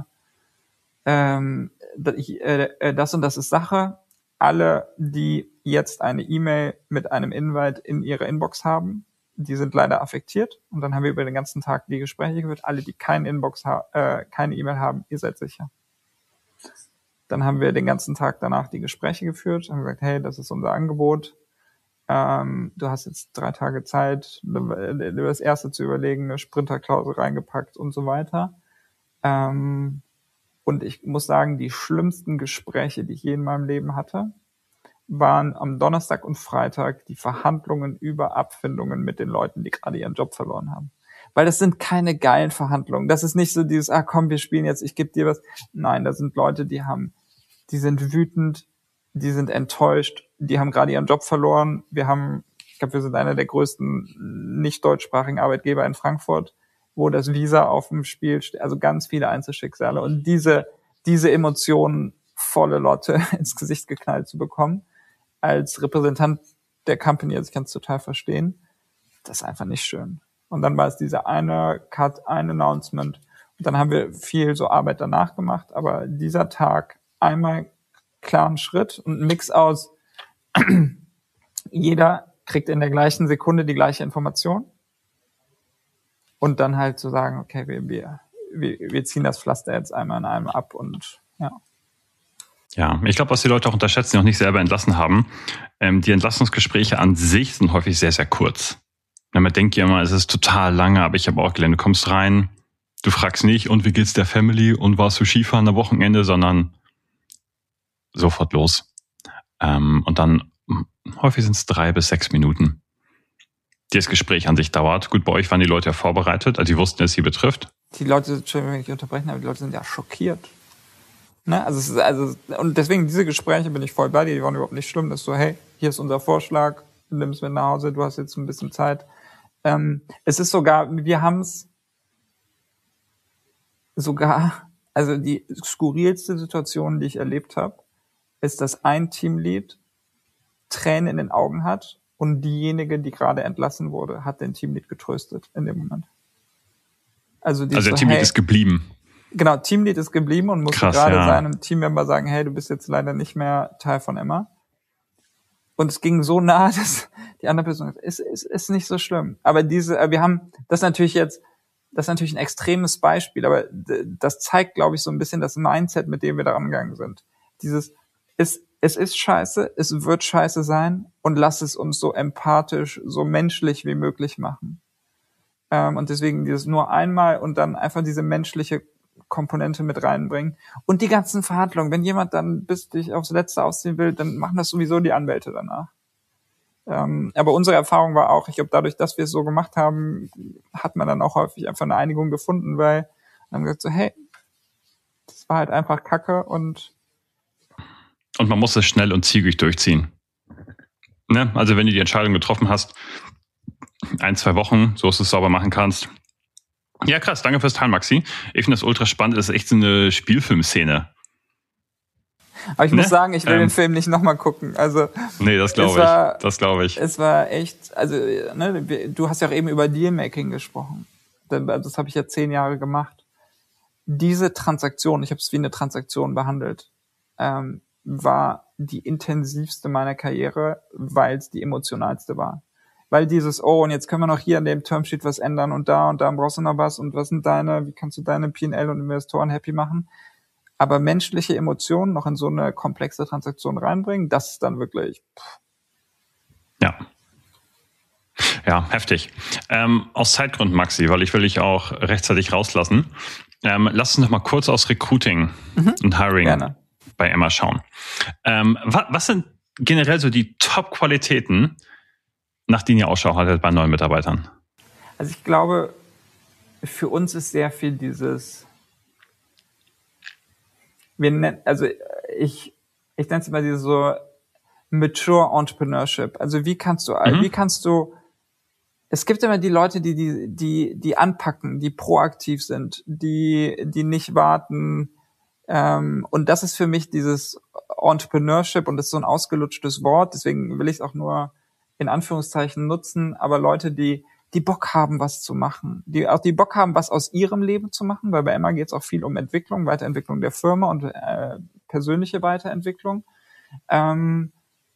ähm, das und das ist Sache. Alle, die jetzt eine E-Mail mit einem Invite in ihrer Inbox haben, die sind leider affektiert. Und dann haben wir über den ganzen Tag die Gespräche geführt. Alle, die keine Inbox ha- äh, keine E-Mail haben, ihr seid sicher. Dann haben wir den ganzen Tag danach die Gespräche geführt, haben gesagt, hey, das ist unser Angebot. Ähm, du hast jetzt drei Tage Zeit, das erste zu überlegen, eine Sprinterklausel reingepackt und so weiter. Ähm, und ich muss sagen, die schlimmsten Gespräche, die ich je in meinem Leben hatte, waren am Donnerstag und Freitag die Verhandlungen über Abfindungen mit den Leuten, die gerade ihren Job verloren haben. Weil das sind keine geilen Verhandlungen. Das ist nicht so dieses, ah komm, wir spielen jetzt, ich gebe dir was. Nein, das sind Leute, die haben, die sind wütend, die sind enttäuscht, die haben gerade ihren Job verloren. Wir haben, ich glaube, wir sind einer der größten nicht deutschsprachigen Arbeitgeber in Frankfurt, wo das Visa auf dem Spiel steht. Also ganz viele Einzelschicksale. Und diese, diese Emotionen volle Lotte ins Gesicht geknallt zu bekommen, als Repräsentant der Company, also ich kann es total verstehen, das ist einfach nicht schön. Und dann war es dieser eine Cut, ein Announcement. Und dann haben wir viel so Arbeit danach gemacht, aber dieser Tag einmal klaren Schritt und ein Mix aus, jeder kriegt in der gleichen Sekunde die gleiche Information und dann halt zu sagen, okay, wir, wir, wir ziehen das Pflaster jetzt einmal in einem ab und ja. Ja, ich glaube, was die Leute auch unterschätzen, die noch nicht selber entlassen haben, ähm, die Entlassungsgespräche an sich sind häufig sehr, sehr kurz. Wenn man denkt ja immer, es ist total lange, aber ich habe auch gelernt, du kommst rein, du fragst nicht, und wie geht's der Family und warst du Skifahren am Wochenende, sondern sofort los. Ähm, und dann häufig sind es drei bis sechs Minuten, die das Gespräch an sich dauert. Gut, bei euch waren die Leute ja vorbereitet, also die wussten, dass es sie betrifft. Die Leute, Entschuldigung, wenn ich unterbrechen, aber die Leute sind ja schockiert. Ne? Also, es ist, also, und deswegen diese Gespräche bin ich voll bei dir, die waren überhaupt nicht schlimm. Das ist so, hey, hier ist unser Vorschlag, du nimmst mit nach Hause, du hast jetzt ein bisschen Zeit. Ähm, es ist sogar, wir haben es sogar, also die skurrilste Situation, die ich erlebt habe, ist, dass ein Teamlead Tränen in den Augen hat und diejenige, die gerade entlassen wurde, hat den Teamlead getröstet in dem Moment. Also, die also der so, Teamlead hey, ist geblieben. Genau, Teamlead ist geblieben und musste Krass, gerade ja. seinem Teammember sagen, hey, du bist jetzt leider nicht mehr Teil von Emma. Und es ging so nah, dass die andere Person sagt, ist, ist, ist nicht so schlimm. Aber diese, wir haben, das ist natürlich jetzt, das ist natürlich ein extremes Beispiel, aber das zeigt, glaube ich, so ein bisschen das Mindset, mit dem wir da rangegangen sind. Dieses, es, es ist scheiße, es wird scheiße sein und lass es uns so empathisch, so menschlich wie möglich machen. Ähm, und deswegen dieses nur einmal und dann einfach diese menschliche Komponente mit reinbringen. Und die ganzen Verhandlungen, wenn jemand dann bis dich aufs Letzte ausziehen will, dann machen das sowieso die Anwälte danach. Ähm, aber unsere Erfahrung war auch, ich glaube, dadurch, dass wir es so gemacht haben, hat man dann auch häufig einfach eine Einigung gefunden, weil man gesagt so, hey, das war halt einfach Kacke und Und man muss es schnell und zügig durchziehen. Ne? Also wenn du die Entscheidung getroffen hast, ein, zwei Wochen, so dass du es sauber machen kannst. Ja, krass, danke fürs Teilen, Maxi. Ich finde das ultra spannend, das ist echt so eine Spielfilmszene. Aber ich ne? muss sagen, ich will ähm, den Film nicht nochmal gucken. Also nee, das glaube ich. Das glaube ich. Es war echt, also ne, du hast ja auch eben über Dealmaking gesprochen. Das habe ich ja zehn Jahre gemacht. Diese Transaktion, ich habe es wie eine Transaktion behandelt, ähm, war die intensivste meiner Karriere, weil es die emotionalste war. Weil dieses, oh, und jetzt können wir noch hier an dem Termsheet was ändern und da und da brauchst du noch was und was sind deine, wie kannst du deine P und L und Investoren happy machen? Aber menschliche Emotionen noch in so eine komplexe Transaktion reinbringen, das ist dann wirklich... Pff. Ja. Ja, heftig. Ähm, aus Zeitgründen, Maxi, weil ich will dich auch rechtzeitig rauslassen. Ähm, lass uns noch mal kurz aufs Recruiting mhm. und Hiring Gerne. bei Emma schauen. Ähm, was, was sind generell so die Top-Qualitäten, nach denen ihr Ausschau haltet bei neuen Mitarbeitern? Also ich glaube, für uns ist sehr viel dieses, wir nennen, also ich, ich nenne es immer diese so Mature Entrepreneurship. Also wie kannst du, mhm. wie kannst du, es gibt immer die Leute, die, die, die, die anpacken, die proaktiv sind, die, die nicht warten. Ähm, und das ist für mich dieses Entrepreneurship und das ist so ein ausgelutschtes Wort. Deswegen will ich es auch nur in Anführungszeichen nutzen, aber Leute, die die Bock haben, was zu machen, die auch die Bock haben, was aus ihrem Leben zu machen, weil bei Emma geht es auch viel um Entwicklung, Weiterentwicklung der Firma und äh, persönliche Weiterentwicklung. Ähm,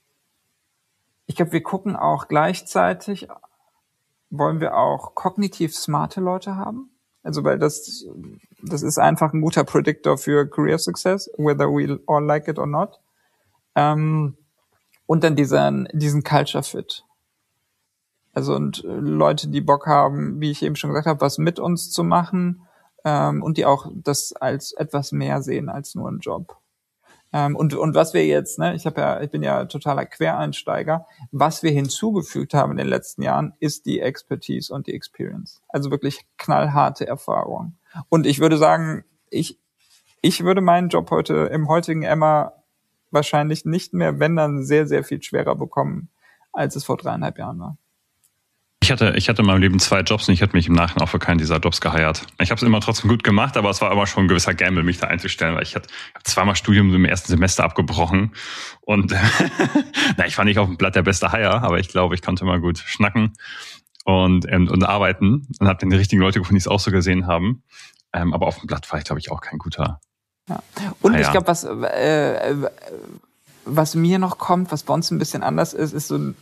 ich glaube, wir gucken auch gleichzeitig, wollen wir auch kognitiv smarte Leute haben, also weil das das ist einfach ein guter Predictor für Career Success, whether we all like it or not. Ähm, Und dann diesen, diesen Culture Fit. Also und Leute, die Bock haben, wie ich eben schon gesagt habe, was mit uns zu machen ähm, und die auch das als etwas mehr sehen als nur einen Job. Ähm, und und was wir jetzt, ne, ich habe ja, ich bin ja totaler Quereinsteiger. Was wir hinzugefügt haben in den letzten Jahren, ist die Expertise und die Experience. Also wirklich knallharte Erfahrung. Und ich würde sagen, ich ich würde meinen Job heute im heutigen Emma wahrscheinlich nicht mehr, wenn dann sehr, sehr viel schwerer bekommen, als es vor dreieinhalb Jahren war. Ich hatte, ich hatte in meinem Leben zwei Jobs und ich hätte mich im Nachhinein auch für keinen dieser Jobs geheiert. Ich habe es immer trotzdem gut gemacht, aber es war immer schon ein gewisser Gamble, mich da einzustellen, weil ich hatte hab zweimal Studium im ersten Semester abgebrochen und na, ich war nicht auf dem Blatt der beste Hire, aber ich glaube, ich konnte immer gut schnacken und, und, und arbeiten und habe dann die richtigen Leute gefunden, die es auch so gesehen haben. Ähm, aber auf dem Blatt war ich, glaube ich, auch kein guter. Ja. Und ah, ich ja. glaube, was äh, was mir noch kommt, was bei uns ein bisschen anders ist, ist so ein,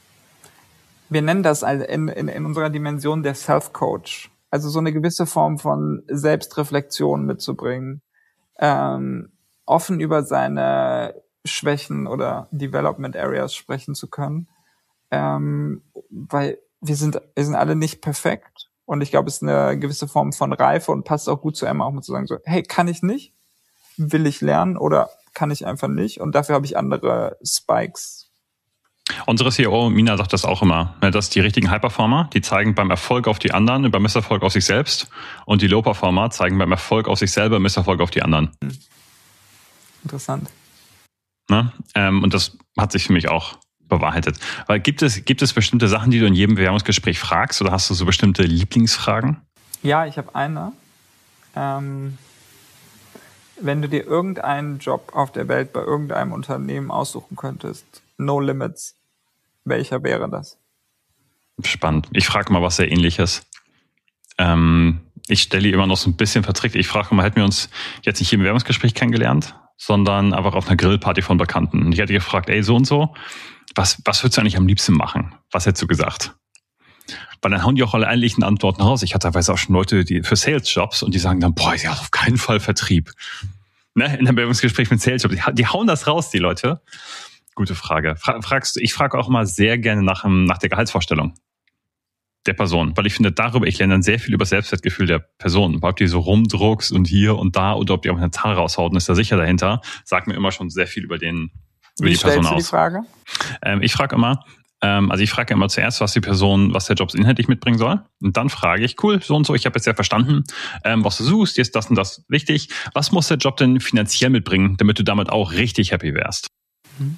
wir nennen das in, in, in unserer Dimension der Self-Coach. Also so eine gewisse Form von Selbstreflexion mitzubringen, ähm, offen über seine Schwächen oder Development Areas sprechen zu können, ähm, weil wir sind wir sind alle nicht perfekt und ich glaube, es ist eine gewisse Form von Reife und passt auch gut zu Emma, auch mal zu sagen so, hey, kann ich nicht? Will ich lernen oder kann ich einfach nicht? Und dafür habe ich andere Spikes. Unsere C E O Mina sagt das auch immer, dass die richtigen High-Performer, die zeigen beim Erfolg auf die anderen, beim Misserfolg auf sich selbst und die Low-Performer zeigen beim Erfolg auf sich selber, Misserfolg auf die anderen. Interessant. Ne? Ähm, und das hat sich für mich auch bewahrheitet. Weil gibt es, gibt es bestimmte Sachen, die du in jedem Bewerbungsgespräch fragst, oder hast du so bestimmte Lieblingsfragen? Ja, ich habe eine. Ähm, wenn du dir irgendeinen Job auf der Welt bei irgendeinem Unternehmen aussuchen könntest, no limits, welcher wäre das? Spannend. Ich frage mal was sehr Ähnliches. Ähm, ich stelle immer noch so ein bisschen vertrickt. Ich frage mal, hätten wir uns jetzt nicht hier im Bewerbungsgespräch kennengelernt, sondern einfach auf einer Grillparty von Bekannten. Und ich hätte gefragt, ey, so und so, was, was würdest du eigentlich am liebsten machen? Was hättest du gesagt? Weil dann hauen die auch alle ähnlichen Antworten raus. Ich hatte teilweise auch schon Leute die für Sales-Jobs und die sagen dann, boah, ja, auf keinen Fall Vertrieb. Ne? In einem Bewerbungsgespräch mit Sales-Jobs. Die, die hauen das raus, die Leute. Gute Frage. Fra- fragst du, ich frage auch mal sehr gerne nach, nach der Gehaltsvorstellung der Person, weil ich finde, darüber, ich lerne dann sehr viel über das Selbstwertgefühl der Person. Ob die so rumdruckst und hier und da oder ob die auch eine Zahl raushaut und ist da sicher dahinter, sagt mir immer schon sehr viel über den, über Wie die Person stellst du aus. die Frage? Ähm, ich frage immer, ähm, also ich frage immer zuerst, was die Person, was der Job inhaltlich mitbringen soll. Und dann frage ich, cool, so und so, ich habe jetzt ja verstanden, ähm, was du suchst, jetzt das und das wichtig. Was muss der Job denn finanziell mitbringen, damit du damit auch richtig happy wärst? Mhm.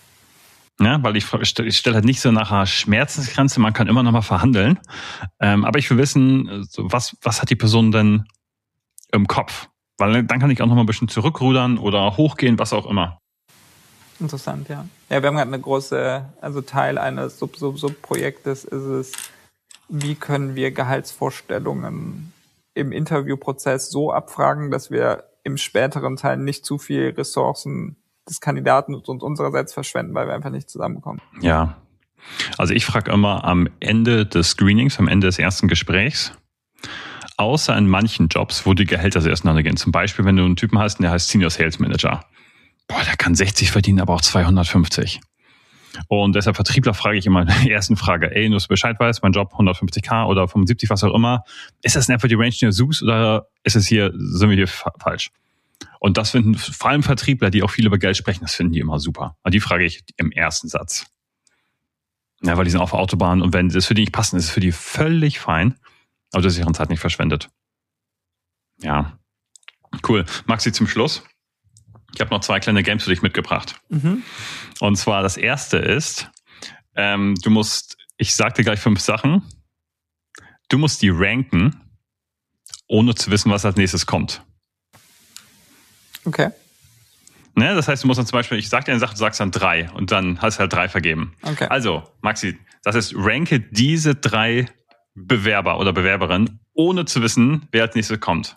Ja, weil ich, ich stelle halt nicht so nach einer Schmerzensgrenze, man kann immer noch mal verhandeln. Ähm, aber ich will wissen, was, was hat die Person denn im Kopf? Weil dann kann ich auch noch mal ein bisschen zurückrudern oder hochgehen, was auch immer. Interessant, ja. Ja, wir haben gerade eine große, also Teil eines Sub-Sub-Sub-Projektes ist es, wie können wir Gehaltsvorstellungen im Interviewprozess so abfragen, dass wir im späteren Teil nicht zu viel Ressourcen des Kandidaten und unsererseits verschwenden, weil wir einfach nicht zusammenkommen. Ja, also ich frage immer am Ende des Screenings, am Ende des ersten Gesprächs, außer in manchen Jobs, wo die Gehälter sehr auseinandergehen. Zum Beispiel, wenn du einen Typen hast, der heißt Senior Sales Manager. Boah, der kann sechzig verdienen, aber auch zweihundertfünfzig. Und deshalb Vertriebler frage ich immer in der ersten Frage, ey, nur dass du Bescheid weißt, mein Job hundertfünfzigtausend oder fünfundsiebzig, was auch immer. Ist das einfach die Range, die du suchst, oder ist es hier, sind wir hier fa- falsch? Und das finden vor allem Vertriebler, die auch viel über Geld sprechen, das finden die immer super. Und die frage ich im ersten Satz. Ja, weil die sind auf der Autobahn und wenn das für die nicht passt, ist es für die völlig fein. Aber dass ihre Zeit nicht verschwendet. Ja, cool. Maxi, zum Schluss. Ich habe noch zwei kleine Games für dich mitgebracht. Mhm. Und zwar das erste ist, ähm, du musst, ich sag dir gleich fünf Sachen, du musst die ranken, ohne zu wissen, was als nächstes kommt. Okay. Ne, das heißt, du musst dann zum Beispiel, ich sag dir eine Sache, du sagst dann drei und dann hast du halt drei vergeben. Okay. Also, Maxi, das ist, ranke diese drei Bewerber oder Bewerberin, ohne zu wissen, wer als nächstes kommt.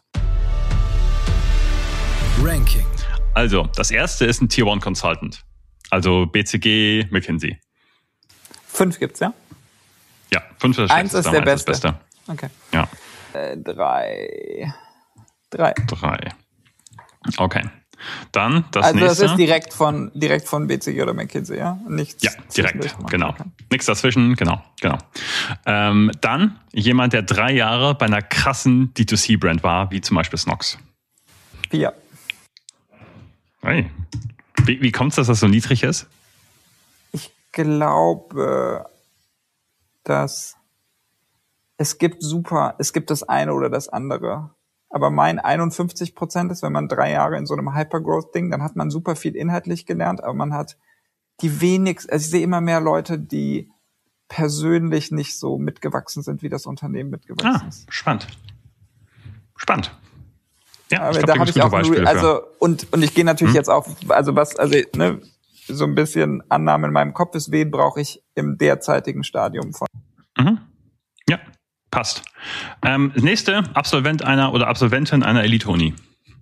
Ranking. Also, das erste ist ein Tier One Consultant. Also B C G, McKinsey. Fünf gibt's, ja? Ja, fünf ist das Eins ist der eins Beste. Ist das Beste. Okay. Ja. Äh, drei. Drei. Drei. Okay. Dann das also nächste. Also das ist direkt von direkt von B C G oder McKinsey, ja? Nichts. Ja, direkt, genau. Okay. Nichts dazwischen, genau, genau. Ähm, dann jemand, der drei Jahre bei einer krassen D zwei C-Brand war, wie zum Beispiel Snox. Vier. Hey. Wie, wie kommt es, dass das so niedrig ist? Ich glaube, dass es gibt super, es gibt das eine oder das andere. Aber mein einundfünfzig Prozent ist, wenn man drei Jahre in so einem Hypergrowth-Ding, dann hat man super viel inhaltlich gelernt, aber man hat die wenigsten, also ich sehe immer mehr Leute, die persönlich nicht so mitgewachsen sind, wie das Unternehmen mitgewachsen ah, ist. Spannend. Spannend. Ja, aber ich glaub, da habe ich auch Beispiele also und und ich gehe natürlich hm? jetzt auch, also was, also ne, so ein bisschen Annahme in meinem Kopf ist, wen brauche ich im derzeitigen Stadium von. Mhm. Ja, passt. Ähm, das nächste, Absolvent einer oder Absolventin einer Elite-Uni.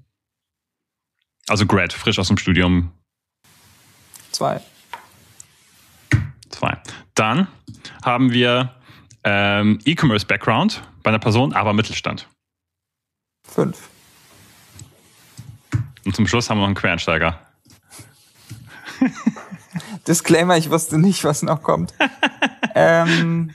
Also Grad, frisch aus dem Studium. Zwei. Zwei. Dann haben wir ähm, E-Commerce-Background bei einer Person, aber Mittelstand. Fünf. Und zum Schluss haben wir noch einen Quereinsteiger. Disclaimer, ich wusste nicht, was noch kommt. ähm,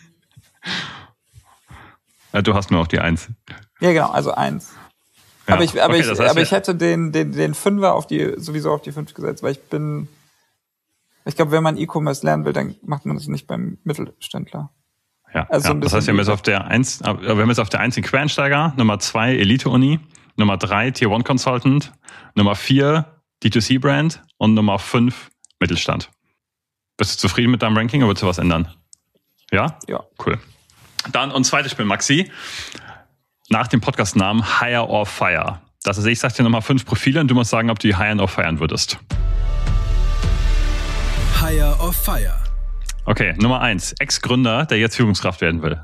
ja, du hast nur auch die Eins. Ja, genau, also eins. Ja. Aber, ich, aber, okay, ich, das heißt, aber ich hätte den, den, den Fünfer auf die, sowieso auf die Fünf gesetzt, weil ich bin, ich glaube, wenn man E-Commerce lernen will, dann macht man das nicht beim Mittelständler. Ja, also ja. Das heißt, wir haben jetzt auf der Eins, wir haben jetzt auf der Eins den Quereinsteiger, Nummer zwei Elite-Uni, Nummer drei Tier One Consultant, Nummer vier D zwei C-Brand und Nummer fünf Mittelstand. Bist du zufrieden mit deinem Ranking oder willst du was ändern? Ja? Ja. Cool. Dann und zweites Spiel, Maxi. Nach dem Podcast-Namen Hire or Fire. Das heißt, ich sag dir nochmal fünf Profile und du musst sagen, ob du die hiren oder feiern würdest. Hire or Fire. Okay, Nummer eins. Ex-Gründer, der jetzt Führungskraft werden will.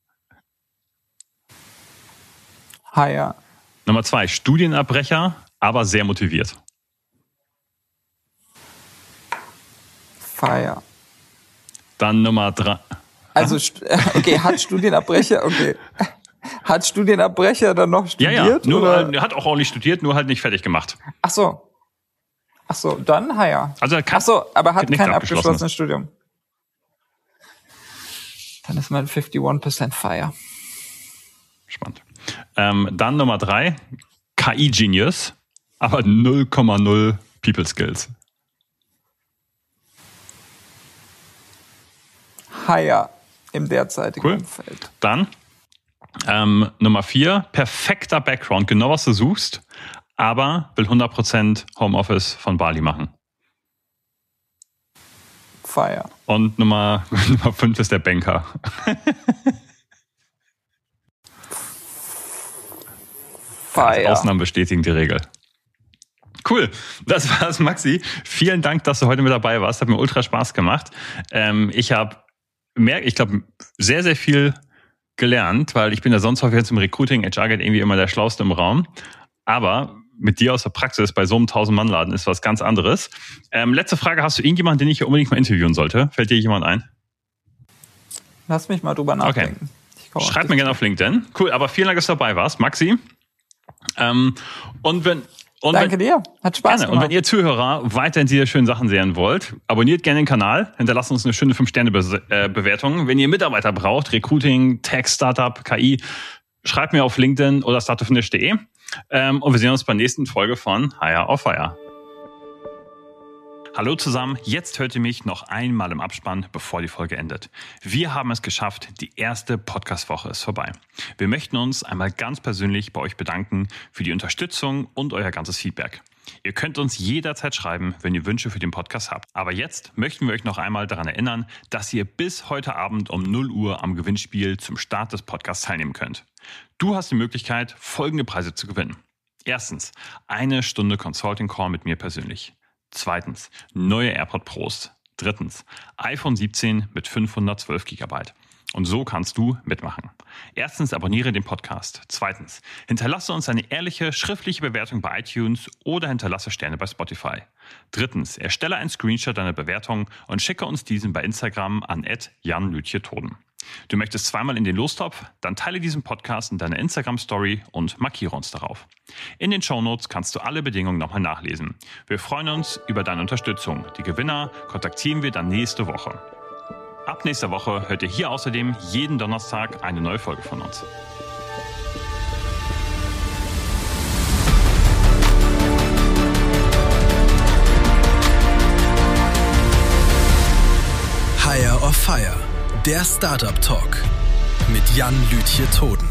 Hire. Nummer zwei. Studienabbrecher, aber sehr motiviert. Fire. Dann Nummer drei. Also, okay, hat Studienabbrecher, okay. Hat Studienabbrecher dann noch studiert? Ja, ja, nur, oder? Er hat auch ordentlich studiert, nur halt nicht fertig gemacht. Ach so. Ach so, dann Hire. Also er kann, Ach so, aber hat nicht kein abgeschlossenes. abgeschlossenes Studium. Dann ist mein einundfünfzig Prozent Fire. Spannend. Ähm, dann Nummer drei. K I-Genius, aber null Komma null People Skills. Hire im derzeitigen Cool. Umfeld. Dann ähm, Nummer vier. Perfekter Background, genau was du suchst, aber will hundert Prozent Homeoffice von Bali machen. Fire. Und Nummer, Nummer fünf ist der Banker. Fire. Ausnahmen bestätigen die Regel. Cool, das war's, Maxi. Vielen Dank, dass du heute mit dabei warst. Hat mir ultra Spaß gemacht. Ähm, ich habe mehr, ich glaube, sehr, sehr viel gelernt, weil ich bin ja sonst häufig jetzt im Recruiting, H R geht irgendwie immer der Schlauste im Raum. Aber mit dir aus der Praxis bei so einem tausend-Mann-Laden ist was ganz anderes. Ähm, letzte Frage, hast du irgendjemanden, den ich hier unbedingt mal interviewen sollte? Fällt dir jemand ein? Lass mich mal drüber nachdenken. Okay. Schreib mir gerne auf LinkedIn. Cool, aber vielen Dank, dass du dabei warst, Maxi. Ähm, und wenn und Danke wenn, dir, hat Spaß gerne. gemacht. Und wenn ihr Zuhörer weiterhin diese schönen Sachen sehen wollt, abonniert gerne den Kanal, hinterlasst uns eine schöne fünf Sterne Bewertung. Wenn ihr Mitarbeiter braucht, Recruiting, Tech, Startup, K I, schreibt mir auf LinkedIn oder startupfinish punkt de. Ähm, und wir sehen uns bei der nächsten Folge von Hire or Fire. Hallo zusammen, jetzt hört ihr mich noch einmal im Abspann, bevor die Folge endet. Wir haben es geschafft, die erste Podcast-Woche ist vorbei. Wir möchten uns einmal ganz persönlich bei euch bedanken für die Unterstützung und euer ganzes Feedback. Ihr könnt uns jederzeit schreiben, wenn ihr Wünsche für den Podcast habt. Aber jetzt möchten wir euch noch einmal daran erinnern, dass ihr bis heute Abend um null Uhr am Gewinnspiel zum Start des Podcasts teilnehmen könnt. Du hast die Möglichkeit, folgende Preise zu gewinnen. Erstens, eine Stunde Consulting Call mit mir persönlich. Zweitens, neue AirPod Pros. Drittens, iPhone siebzehn mit fünfhundertzwölf Gigabyte. Und so kannst du mitmachen. Erstens, abonniere den Podcast. Zweitens, hinterlasse uns eine ehrliche, schriftliche Bewertung bei iTunes oder hinterlasse Sterne bei Spotify. Drittens, erstelle einen Screenshot deiner Bewertung und schicke uns diesen bei Instagram an at jan lütje toden. Du möchtest zweimal in den Lostopf? Dann teile diesen Podcast in deiner Instagram-Story und markiere uns darauf. In den Shownotes kannst du alle Bedingungen nochmal nachlesen. Wir freuen uns über deine Unterstützung. Die Gewinner kontaktieren wir dann nächste Woche. Ab nächster Woche hört ihr hier außerdem jeden Donnerstag eine neue Folge von uns. Hire or Fire, der Startup Talk mit Jan Lütje Toden.